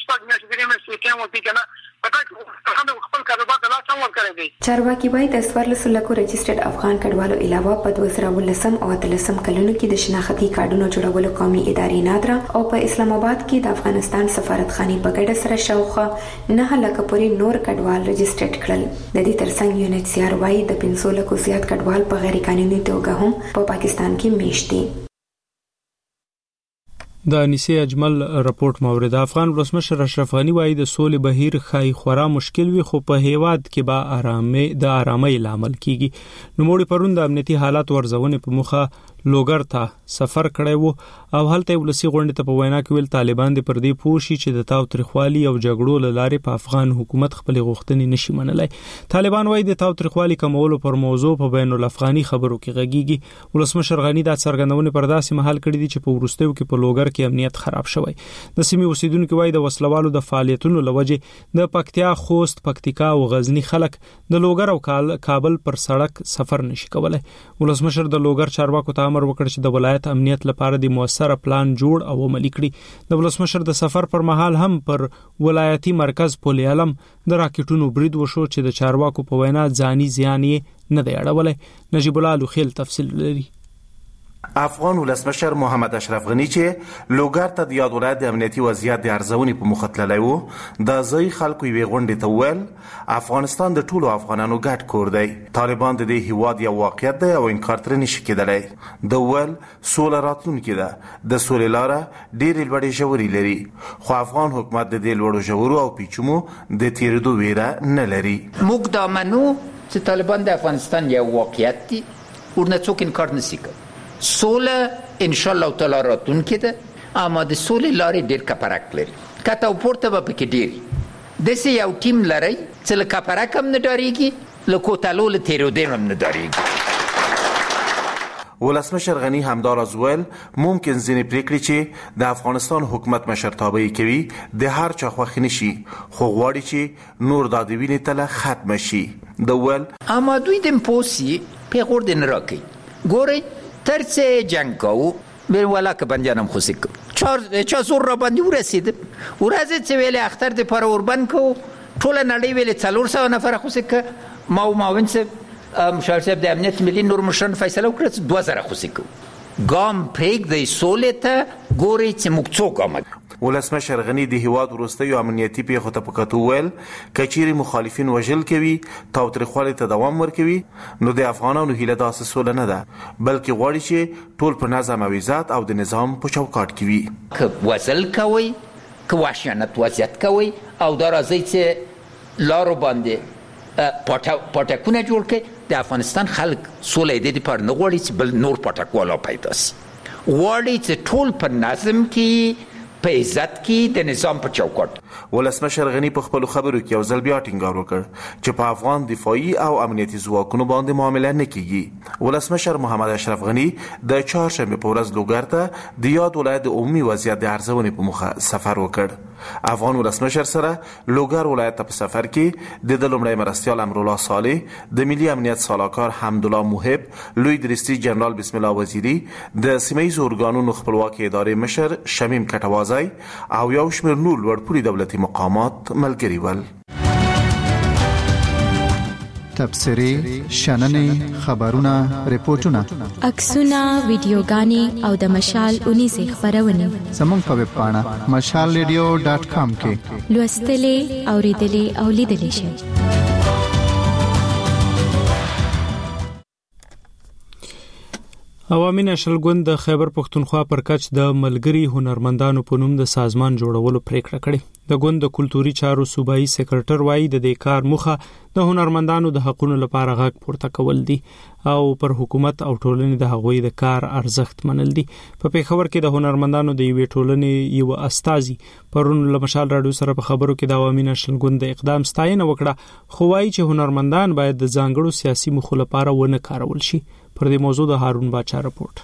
درې مېسې کوم وتی کنه پتا کې خپل کاروبار د لا څنګه ور کوي. چارواکي وايي د 14 لکو رجسټرډ افغان کډوالو علاوه په 2019 او 13 کلونو کې د شناختی کارډونو جوړولو قومي ادارې نادره او په اسلام آباد کې د افغانستان سفارتخانه په ګډه سره شاوخه 9 لک پورې نور کډوال رجسټرډ کړل. د دې ترڅنګ UNHCR وايي د 500 لکو زیات کډوال په غیر قانوني توګه هم په پاکستان کې میشت دي. د انیسه اجمل رپورت مورد افغان ولسمشر اشرف غنی وايي د سولې بهیر خای خورا مشکل وي خو په هیواد کې با آرامۍ لامل کیږي. نو موږ پرون د امنیتي حالات ورزونه په مخه لوګر ته سفر کړی وو او هلته ولسی غونډه ته په وینا کې ویل طالبان د پردي پوشي چې د تاوتریخوالي او جګړو لارې په افغان حکومت خپل غوښتنې نشي منلای. طالبان وايي د تاوتریخوالي کمولو پر موضوع په بین الافغاني خبرو کې غږیږي. ولسمشر غنی دا څرګندونه پر داسې محل کړی دي چې په ورستیو کې په لوګر کې امنیت خراب شوی. د سیمې اوسیدونکو وايي د وسلوالو د فعالیتونو لوجه د پکتیا خوست پکتیکا او غزنی خلک د لوګر او کابل پر سړک سفر نشي کولای. ولسمشر د لوګر چارواکو ته امر وکړ چې د ولایت امنیت لپاره د موثره پلان جوړ او عملي کړي. د ولسمشر د سفر پر مهال هم پر ولایتي مرکز پول علم د راکټونو برید وشو چې د چارواکو په وینا ځاني زیان نه دی اړولای. نجیب الله لوخیل تفصیل لري. افغان ولسمشر محمد اشرف غنی چې لوګر ته د یاد ولایت د امنیتي وضعیت د ارزونې په مخ تللی وو د ځای خلکو یې غونډې ته ویل افغانستان د ټولو افغانانو ګډ کور دی. طالبان د دې هیواد یو واقعیت دی او انکار ترې نشي کېدلی. د ویل سوله راتلونکې ده د سولې لاره ډېرې لوړې ژورې لري خو افغان حکومت د دې لوړو ژورو او پیچومو د تېرېدو ویره نه لري. موږ دا منو چې طالبان د افغانستان یو واقعیت دی ورنه څوک انکار نشي کوي. سوله ان شاء الله تعالی راتلونکې ده اما د سولې لارې ډېر کپرک لري کته او پورته به پکې ډېر داسې یو ټیم لري چې له کپرک هم نه ډارېږي له کوتلو له تېرېدو هم نه ډارېږي. ولسمشر غنی همداراز ویل ممکن ځینې پریکړې چې د افغانستان حکومت مشرتابه یې کوي د هر چا خوښ نشي خو غواړي چې نور د وینې تله ختم شي. د ویل اما دوی د پوسی پیغور د نه راکړي ګورئ ترڅه جنگ کوو به ولا که بندیانم خوشی کو چا زور را باندې ورسید ورځ چې ویل اختر د پر اوربن کو ټول نړۍ ویل 400 نفر خوشی ک ما وینځ مشاور صاحب د امنیت ملي نور مشرن فیصله وکړه 2000 خوشی کو ګام پریک د سولې ته ګوري چې موږ څوک آمد. ولسمشر غنی د هیواد وروستیو امنیتي پیښو ته په کتو ویل کچيري مخالفین وژل کوي تاوتریخوالي ته دوام ورکوي نو د افغانانو هیله داسې سوله نه ده بلکې غواړي چې ټول په نظم او عزت او د نظام په چوکاټ کې وي. که وژل کوي که وحشیانت وضعیت کوي او دا راځي چې لارو باندې پټکونه جوړ کړي. د افغانستان خلک سوله دې پر نه غواړي چې بل نور پټک والا پیدا شي، غواړي چې ټول په نظم کې په عزت کې د نظام په چوکاټ. ولسمشر غنی په خپل خبرو کې یو ځل بیا ټینګار وکړ چې په افغان دفاعي او امنیتي ځواکونو باندې معامله نه کیږي. ولسمشر محمد اشرف غنی د چهارشنبه په ورځ لوګر ته د یاد ولایت د عمومي وضعیت د ارزونې په موخه سفر وکړ. افغان ولسمشر سره لوګر ولایت ته په سفر کې د لومړي مرستیال امرالله صالح، د ملي امنیت سلاکار حمدالله محب، لوی درستي جنرال بسم الله وزیری، د سیمه‌ییزو ارګانونو خپلواکي ادارې مشر شمیم کټواز او یو شمېر نور لوړپوړي دولتي مقامات ملګري ول. تبصرې، شننې، خبرونه، ریپورتونه، عکسونه، ویډیوګانې او د مشال 19 خبرونه زموږ په ویب پاڼه mashalradio.com کې لوستلې، اوریدلې او لیدلې شئ. عوامي نشل ګوند د خیبر پښتونخوا پر کچ د ملګری هنرمندانو په نوم د سازمان جوړولو پریکړه کړې. د ګوند د کلتوري چارو صوبایي سیکریټر وایي د دې کار موخه د هنرمندانو د حقوقو لپاره غږ پورته کول دي او پر حکومت او ټولنې د هغوی د کار ارزښت منل دي. په پیښور کې د هنرمندانو د یوې ټولنې یو استازي پرون له مشال راډیو سره په خبرو کې د عوامي نشل ګوند د اقدام ستاینه وکړه، خو وایي چې هنرمندان باید د ځانګړو سیاسي موخو لپاره ونه کارول شي. پر دې موضوع د هارون باچا رپورت.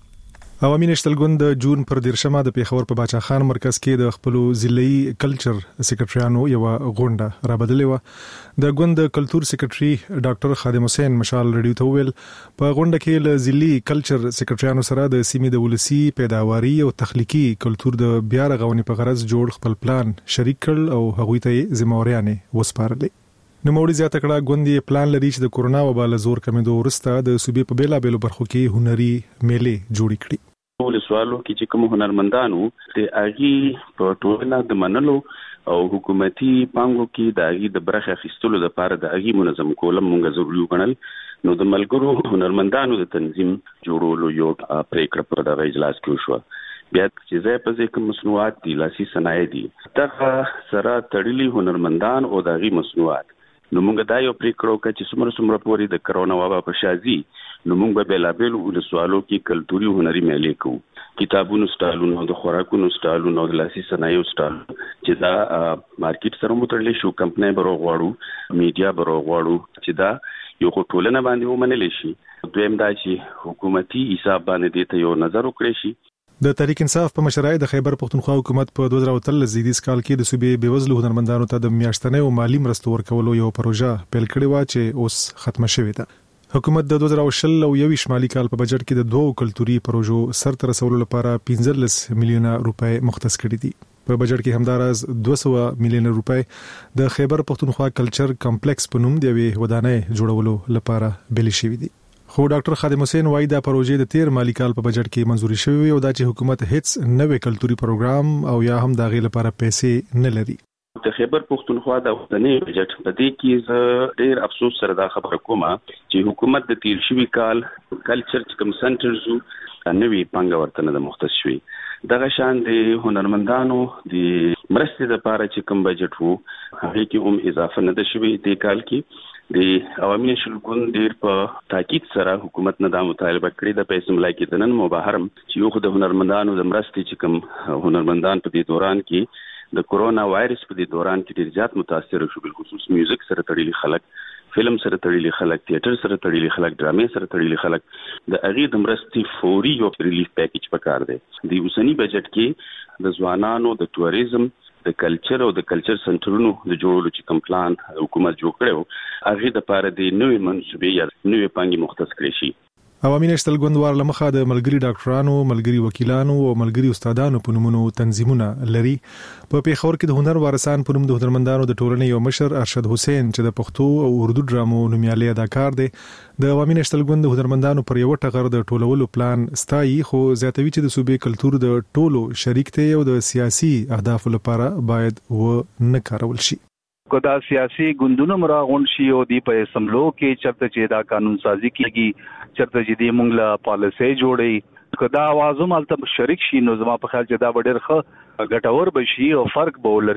عوامي نشل ګوند د جون پر 13 د پیښور په باچا خان مرکز کې د خپل ضلعي کلچر سیکریټریانو یو غونډه را بدلې و. د ګوند کلچر سیکریټري ډاکټر خادم حسین مشال رډیو ته ویل په غونډه کې له ضلعي کلچر سیکریټریانو سره د سیمې د ولسی پیداواري او تخلیقي کلچر د بیا رغونې په غرض جوړ خپل پلان شریک کړ او هغوی ته ذمہوریانه وسپارلې. نو موړي زیاته کړه ګوندې پلان لري چې د کورونا وبا له زور کمېدو وروسته د صوبې په بیلا بیلو برخو کې هنري میلې جوړې کړي. ټول سوالو کې چې کوم هنرمندانو د اغي په ټولنه د منلو او حکومتي پانګو کې د اغي د برخه اخیستلو لپاره د اغي منظم کول مونږ ضروري وګڼل. نو د ملګرو هنرمندانو د تنظیم جوړولو یو پریکړه په دغه اجلاس کې وشوه. بیا چې زه په ځکه مصنوعات دي، لاسي صنایع دي، دغه سره تړلي هنرمندان او د اغي مصنوعات، نو موږ دا یو پریکړه وکړه چې څومره پورې د کرونا وبا په شازي نو موږ به بلابل ولسوالو کې کلتوري هنري میلې کوو، کتابونو سټالونو، د خوراکونو سټالونو، د لاسي صنایعو سټال چې دا مارکیټ سره متړلې شو، کمپنۍ به راغواړو، میډیا به راغواړو چې دا یو ټولنه باندې ومنل شي. دویم دا چې حکومتي حساب باندې دې ته یو نظر وکړي شي. د تحریک انصاف په مشرۍ د خیبر پښتونخوا حکومت په 2013 زیدیز کال کې د صوبې بیوزلو هنرمندانو ته د میاشتنې او مالی مرستو ورکولو یو پروژه پیل کړې و چې اوس ختمه شوې ده. حکومت د 2020 او 21 مالی کال په بجټ کې د دوو کلتوري پروژو سرته رسولو لپاره 15 میلیونه روپۍ مختص کړي دي. په بجټ کې همداراز 200 میلیونه روپۍ د خیبر پښتونخوا کلچر کمپلیکس په نوم دی یوې ودانۍ جوړولو لپاره بل شوې دي. خو ډاکټر خادم حسین وایي دا پروژې د 13 مالی کال په بجټ کې منزوري شوې او دا چې حکومت هیڅ نوې کلتوري پروګرام او یا هم د غي لپاره پیسې نه لري. د خیبر پښتونخوا د ودانۍ بجټ په دې کې زه ډېر افسوس سره دا خبره کوم چې حکومت د تیر شوی کال کلچر کم سنټرز نوې پنګ ورته نه مختص شوی. دغه شان د هنرمندانو د مرستې لپاره چې کوم بجټ وو هغه کې هم اضافه نه ده شوی. د کال کې د عوامي نشل ګوند ډیر په تاکید سره حکومت نه دا مطالبه کړې د پیسې ملای کې دنن مباهرم چې یو خو د هنرمندانو د مرستې چې کوم هنرمندان په دې دوران کې د کورونا وایرس په دې دوران کې ډیر زیات متاثر شو، بل خصوص میوزیک سره تړلي خلک، فلم سره تړلي خلک، تیاتر سره تړلي خلک، ډرامې سره تړلي خلک، د اغي د مرستې فوري یو ریلیف پیکیج پکار دی. د اوسنی بجټ کې د ځوانانو د ټوریزم، د کلچر او د کلچر سنټرونو د جوړولو چې کوم پلان حکومت جوړ کړو هغه د لپاره د نوې منصوبې یا نوې پانګې مختص کړې شي. عوامي نشل ګوند لمخه د ملګری ډاکټرانو، ملګری وکیلانو او ملګری استادانو په نومونو تنظیمونه لري. په پیښور کې د هنر وارثان په نوم د هنرمندانو د ټولنې یو مشر ارشد حسین چې د پښتو او اردو ډرامو نومیالي اداکار دی د عوامي نشل ګوند هنرمندانو پر یو ټغر د ټولولو پلان ستایي، خو زیاتوي چې د صوبې کلچر د ټولو شریک دی او د سیاسي اهدافو لپاره باید و نه کارول شي. کدا سیاسي ګوندونو مراغون شي او دی په اسمبلو کې چرته چې دا قانون سازي کیږي، چرته چې دی مونږ لا پالیسي جوړي، کدا आवाज هم الته شریک شي نو زما په خیال چې دا ډېر ښه ګټور بشي او فرق به ولري.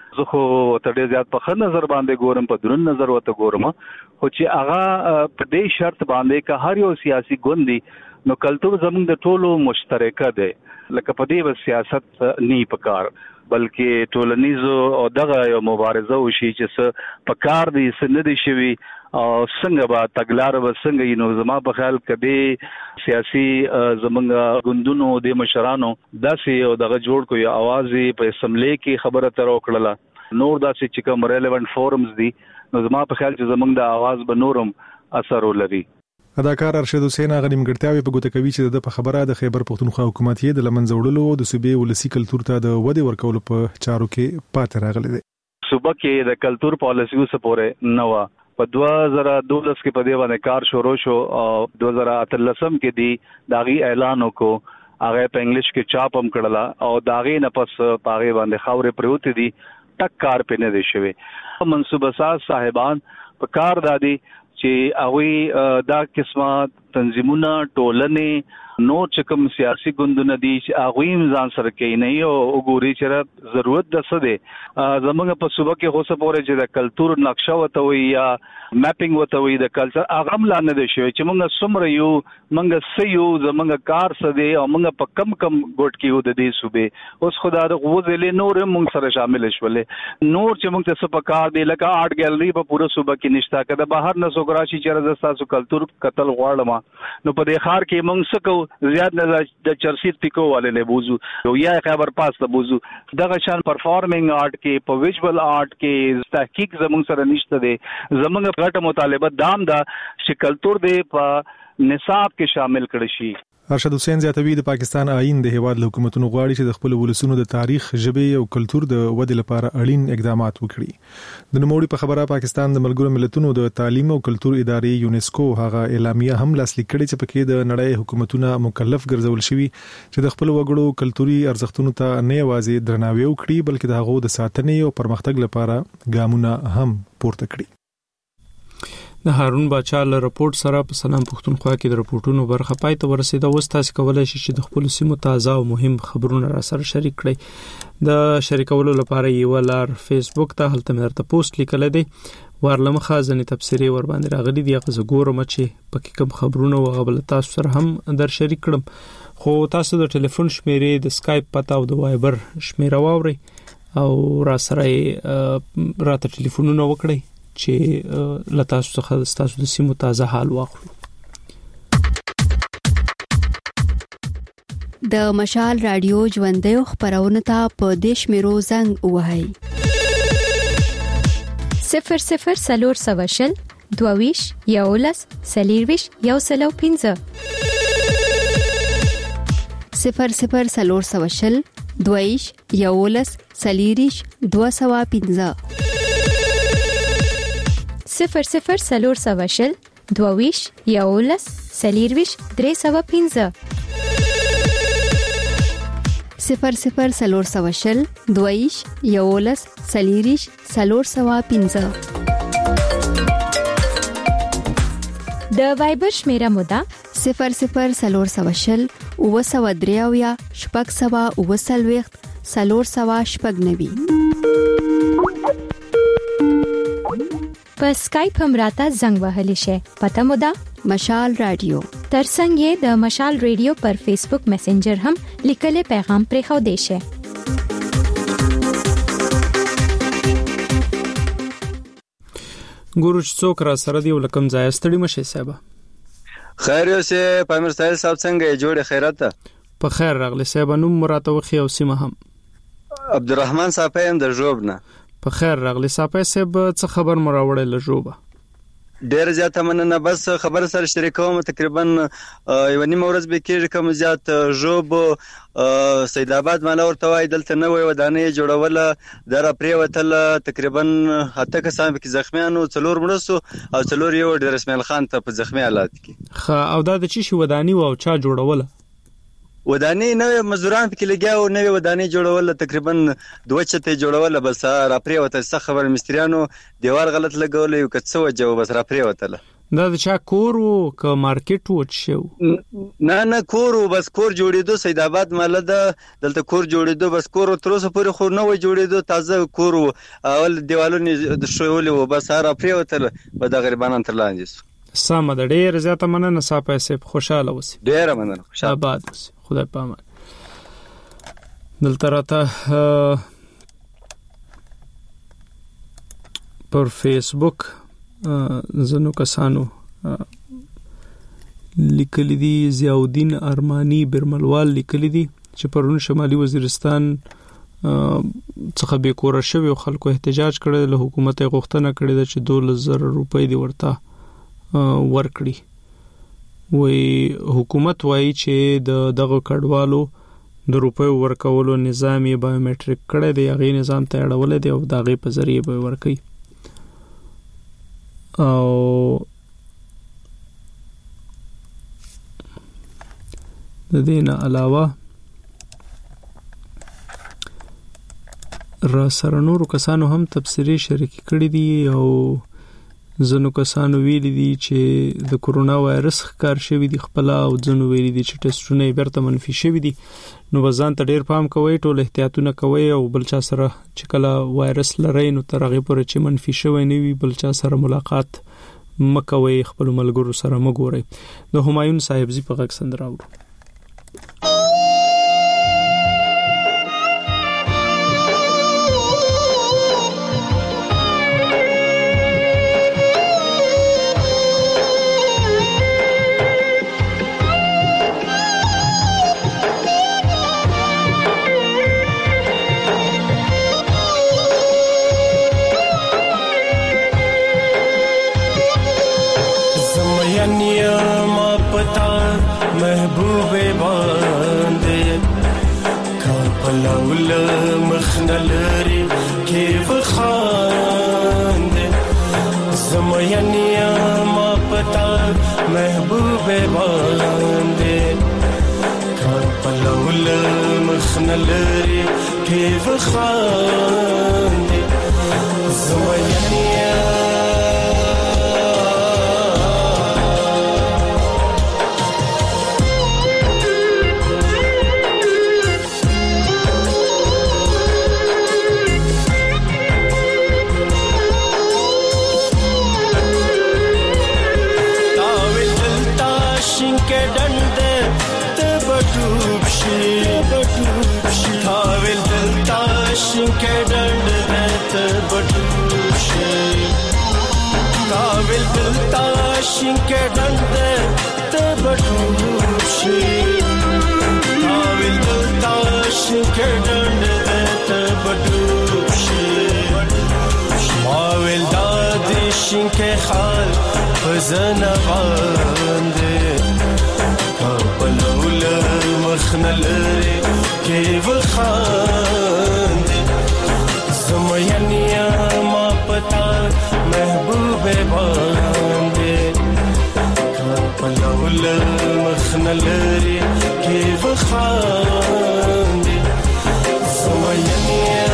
زه خو ته ډېر زیات په ښه نظر باندې ګورم، په درون نظر ورته ګورم، خو چې هغه په دې شرط باندې که هر یو سیاسي ګوند نو کلتور زموږ د ټولو مشترکه دی، لکه په دې به سیاست نه پکار بلکې ټولنیزو او دغه یو مبارزه وشي چې څه پکار دي څه نه دي شوي او څنګه به تګلاره به څنګه وي. نو زما په خیال کدی سیاسي زمونږ ګوندونو د مشرانو داسې یو دغه جوړ کو یو اواز په اسمبلی کې خبره تر وکړله، نور داسې چې کوم ریلیونت فورمز دي، نو زما په خیال چې زمونږ د اواز به نورم اثر ولري. اداکار ارشد حسین غنی مګړتیاوي په ګوته کوي چې د خبره د خیبر پختونخوا حکومت یې د لمنځه وړلو او د صوبې ولسی کلتور ته د ودې ورکولو په چارو کې پاتې راغلي دي. صوبه کې د کلتور پالیسیو سپورې نو په 2012 کې په دې باندې کار شروع شو او 2013 کې دی داغي اعلان وکړو، هغه په انګلیش کې چاپ هم کړلا او داغي نه پس پاغه باندې خاورې پروت دي، ټک کار پنه دي شوی. منصوبه ساز صاحبان په کار دادي چې هغه دا قسمه تنظیمونه ټولنې نو چې کوم سیاسي ګوندونه دي چې هغه ځان سره کوي نه یو وګوري چې ضرورت د څه دی. زموږ په صوبه کې هوڅ پورې چې د کلتور نقشه وته وي یا میپینګ وته وي د کلچر هغه ملا نه دی شوی چې موږ څومره یو موږ سيو زموږ کار څه دی او موږ په کم ګوټ کې و د دې صوبې اوس خدای د غوځلې نور موږ سره شامل شولې، نور چې موږ ته څه پکار دی لکه آرټ ګیلری په پوره صوبه کې نشتا، کده بهر نه سوګراشي چې رزستاسو کلتور قتل غواړم نو په دې خار کې موږ څه کو زیات نه د چرسیت پیکو والے نه بوزو یا خبر پاس ته بوزو. دغه شان پرفارمینګ آرټ کې په ویژوال آرټ کې تحقیق زموږ سره نشته دی. زموږ غټه مطالبه دام دا چې کلتور دې په نصاب کې شامل کړي شي. ارشد حسین زیاتوی د پاکستان آئین د هیواد حکومتونو غواړي چې د خپل ولسونو د تاریخ، ژبې او کلتور د ودې لپاره اړین اقدامات وکړي. د نوموړي په خبره پاکستان د ملګرو ملتونو د تعلیم او کلتور ادارې یونیسکو هغه اعلامیه هم لاسلیک کړې چې پکې د نړۍ حکومتونه مکلف ګرځول شوي چې د خپل وګړو کلتوري ارزښتونو ته نه یوازې درناوی وکړي بلکې د هغو د ساتنې او پرمختګ لپاره ګامونه هم پورته کړي. د هارون باچا له رپورت سره په سلام پښتونخوا کې د رپورټونو برخه پای ته ورسېده. اوس تاسو کولای شئ چې د خپل سیمو تازه او مهم خبرونه را سره شریک کړئ. د شریکولو لپاره یو لار فیسبوک ته هلته مرته پوسټ لیکل دي، ورلمخه ځنې تبصرې ور باندې راغلي دي، هغه زګورم چې پکې کوم خبرونه او غبل تاسو سره هم در شریک کړم. خو تاسو د ټلیفون شمیرې، د سکایپ پته او د وایبر شمیره واورئ او را سره راته ټلیفونونه وکړئ چې لتاسو څخه تاسو د سیمو تازه حال واخلو. د مشال رادیو ژوندۍ خبرونه ته په دیش میرو زنګ وهاي 00 سواشل 22 یولس سلیرویش یو سلو 15 00 سواشل 22 یولس سلیریش 215 00 سواشل 22 یولس سلیرویش 315 00 سواشل 22 یولس سلیریش 315 د وایبر شمیره مودا 00 سواشل 903 شپږ سوا 9 شپږ په سکایپ هم راته زنګ وهلی شي. پته مو ده مشال رادیو. ترڅنګ یې د مشال رادیو پر فیسبوک میسنجر هم لیکل پیغام پرې خو دی شي. ګورچ څوک را سره دی ولکم ځای ستړي مشه صاحب. خیر اوسه پامیر سایل صاحب څنګه جوړه خیرات په خیر راغلی صاحب. نوم مراته وخی او سیمه هم عبدالرحمن صاحب هم د جوبنه. په خیر راغلی صاحب څه خبر مراوړل لجوبه؟ ډیر زیات مننه، بس خبر سره شریکوم. تقریبا یو نیم ورځ به کېږي کوم زیات جوب سید آباد مالا ورته وای دلته نه وای ودانې جوړول در پریوتل. تقریبا هته کسان به زخمیانو 4 مړسو او 4 یو ډیر اسماعیل خان ته په زخمی حالت کې. خا او دا د چی شو ودانی او چا جوړول؟ ودانی نوې مزدوران پکې لګیاو، نوې ودانی جوړول تقریبا 2 چته جوړول، بس را پریوته څه خبر مستریانو دیوال غلط لګول یو کڅ وجو بس را پریوتل. دا د چا کور وو که مارکیټ وو شو؟ نه کور وو، بس کور جوړېدو. سید آباد محله ده، دلته کور جوړېدو، بس کور تر اوسه پورې خو نه و جوړېدو، تازه کور وو. اول دیوالونه د شوولې وو، بس هر پریوتل به د غریبانو تر لاندې سو. سمه ده، ډېر زیاته مننه صاحب، صاحب خوشاله اوسئ. ډېر مننه، خوشاله آباد اوسئ، خدای پامان. دلته راته پر فیسبوک زنو کسانو لیکلی دي. ضیاءالدین ارمانی برملوال لیکلی دي چې پرون شمالي وزیرستان څخه به کور شوی خلکو احتجاج کړي، له حکومت غوښتنه کړې ده چې 2000 روپۍ دی ورته ورکړي. وی حکومت وایي چې دغه کډوالو د روپۍ ورکولو نظام یې بایومټریک کړی دی، هغه نظام ته اړولې دی او دغه په ذریعہ به ورکړي. او د دې نه علاوه را سره نورو کسانو هم تبصرې شریکې کړې دي او ځینو کسانو ویلي دي چې د کورونا وایرس ښکار شوی دی خپل، او ځینو ویلي دي چې ټیسټونه یې بیرته منفي شوی دي. نو ځان ته ډیر پام کوئ، ټول احتیاطونه کوئ، او بل چا سره چې کله وایرس لرئ نو تر هغې پورې چې منفي شوی نه وي بل چا سره ملاقات مکوئ، خپل ملګرو سره مګورئ. د همایون صاحبزي په غږ سندره اورو. محبوبه باندې کاپلول مخنلري کیف خاندې زمینیا ما پتا محبوبه باندې کاپلول مخنلري کیف خاندې زمینیا شینکه دنده تبدوشی تاویل دلتا شینکه دنده تبدوشی ماویل دادی شینکه خال پزن بانده کابلول مخنلری کیو خانده زمینیا ما پتا محبوب بانده کابلول مخنلری کیو خانده زمینیا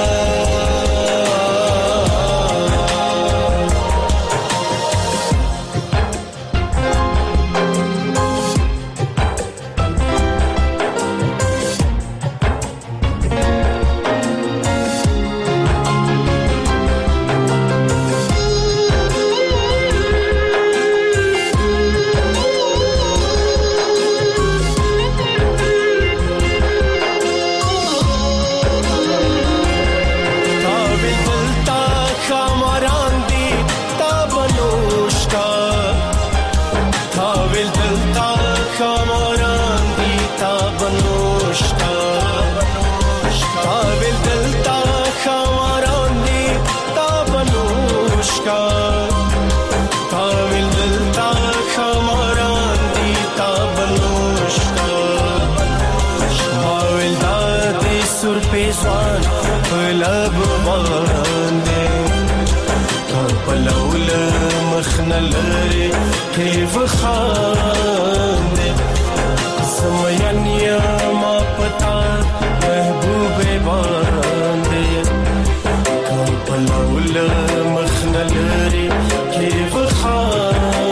مخنلري كيف خاندي سميانيا ما پتا محبوب باندي كابلول مخنلري كيف خاندي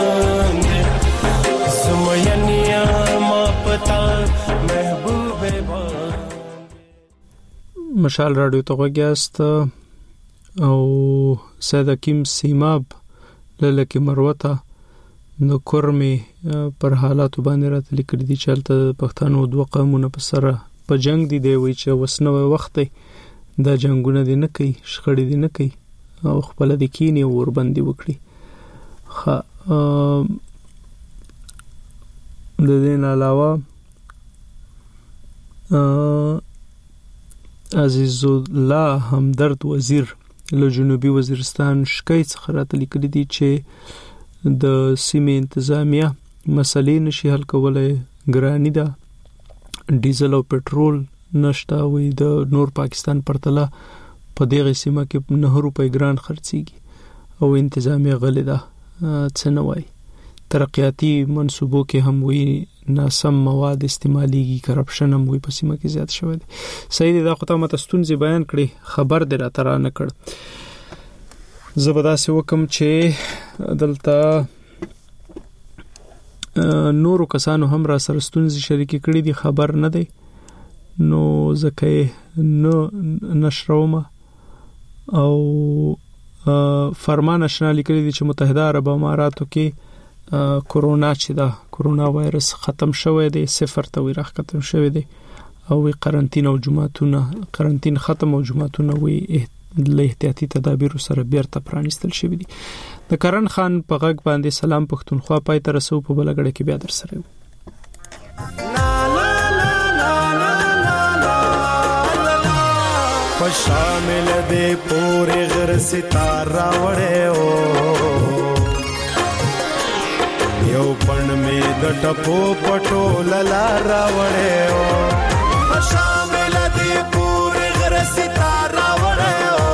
مشال رادیو ته وګیاست او سید حکیم سیماب لکه مروته نو کورمي پر حالات باندې راته لیکل دي چې الته پښتانو دوه قومونه په سره په جنگ دي وی چې وسنوي وخت دا جنگونه دي نه کوي شخړې دي نه کوي او خپل د کینی وربندي وکړي د دې علاوه عزیز الله همدرد وزیر له جنوبي وزیرستان شکایت څخه راته لیکل دي چې د سیمې انتظامیه مسلې نشي حل کولای ګرانی ده ډیزل او پټرول نشته وي د نور پاکستان پرتله په دغه سیمه کې 9 روپۍ ګران خرڅيږي او انتظامیه غلې ده څه نه وای ترقیاتی منصوبو کې هم وی ناسم مواد استعماليږي کرپشن هم وی په سیمه کې زیات شوی دی صحیح دا خو ته متستونځي بیان کړي خبر دې را تر نه کړ زبردست وکم چې دلته نورو کسانو هم را سره ستونزې شریکې کړې دي خبر نه دی نو ځکه نو نشروم او فرمان نشنا لیکلي دي چې متحده عرب اماراتو کې کورونا چې دا کورونا وایرس ختم شوی دی صفر ته ویره ختم شوی دی او قرنطین او جمعتونه قرنطین ختم او جمعتونه وی له احتیاطي تدابیر سره بیرته پرانیستل شوی دي د کرن خان په غږ باندې سلام پښتونخوا پای ته رسو په بلګړه کې بیا در سره په شامل دې پورې غر ستاره وړه او یو پړ مې د ټپو پټو للا راوړې او په شامل دې پورې غر ستاره وړه او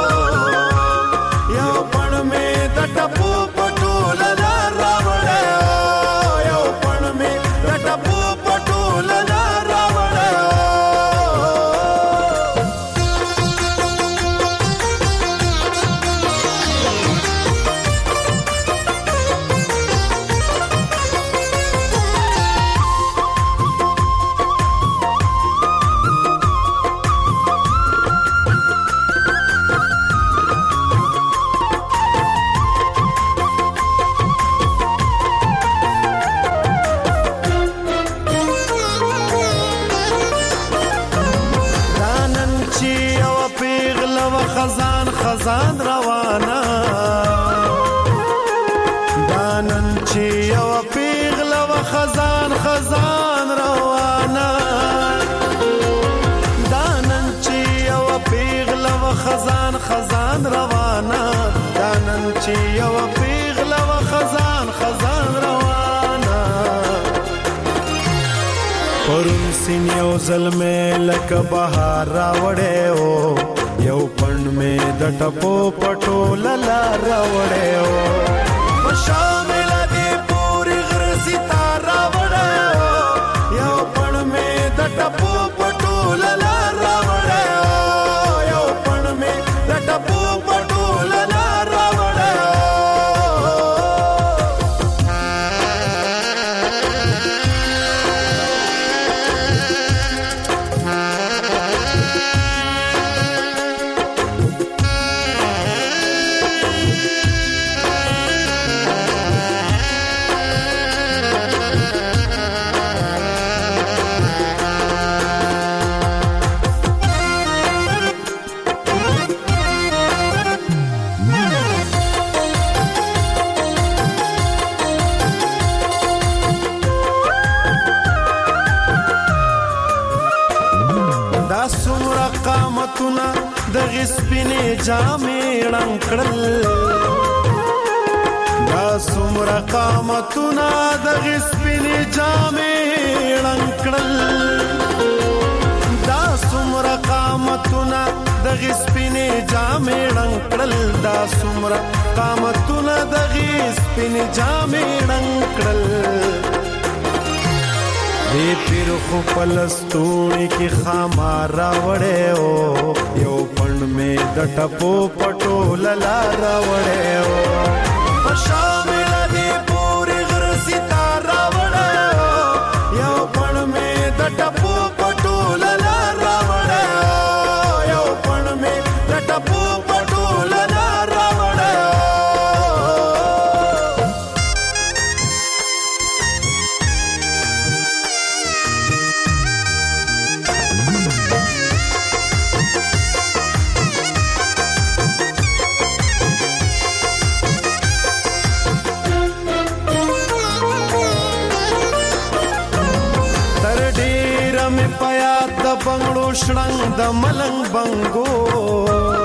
یو پړ مې د ټپو پټو للا راوړې او یو پړ مې د ټپو پټو للا راوړې خزان روانه دانن چې یو پیغله و خزان روانه دانن چې یو پیغله و خزان روانه دانن چې یو پیغله و خزان روانه پرون سین یو زلمه لکه بهار راوړې او یو پړ مې د ټپو پټو للا راوړې او په شامل دې پوری غر ستاره راوړې او یو پړ مې د ټپو پټو للا راوړې او یو پړ مې د ټپو پټو للا راوړې د غسپینې جامې رنگ کړل دا څومره قامتونه د غسپینې جامې رنگ کړل دا څومره قامتونه د غسپینې جامې رنگ کړل دا څومره قامتونه د غسپینې جامې رنگ کړل دې پیر خو پلستونی کی خامار راوړې او یو پړ مې د ټپو پټو للا راوړې او په شامل دې پوری غر ستاره راوړې او یو پړ مې د ټپو پټو للا راوړې او شړنګ د ملنګ بنګو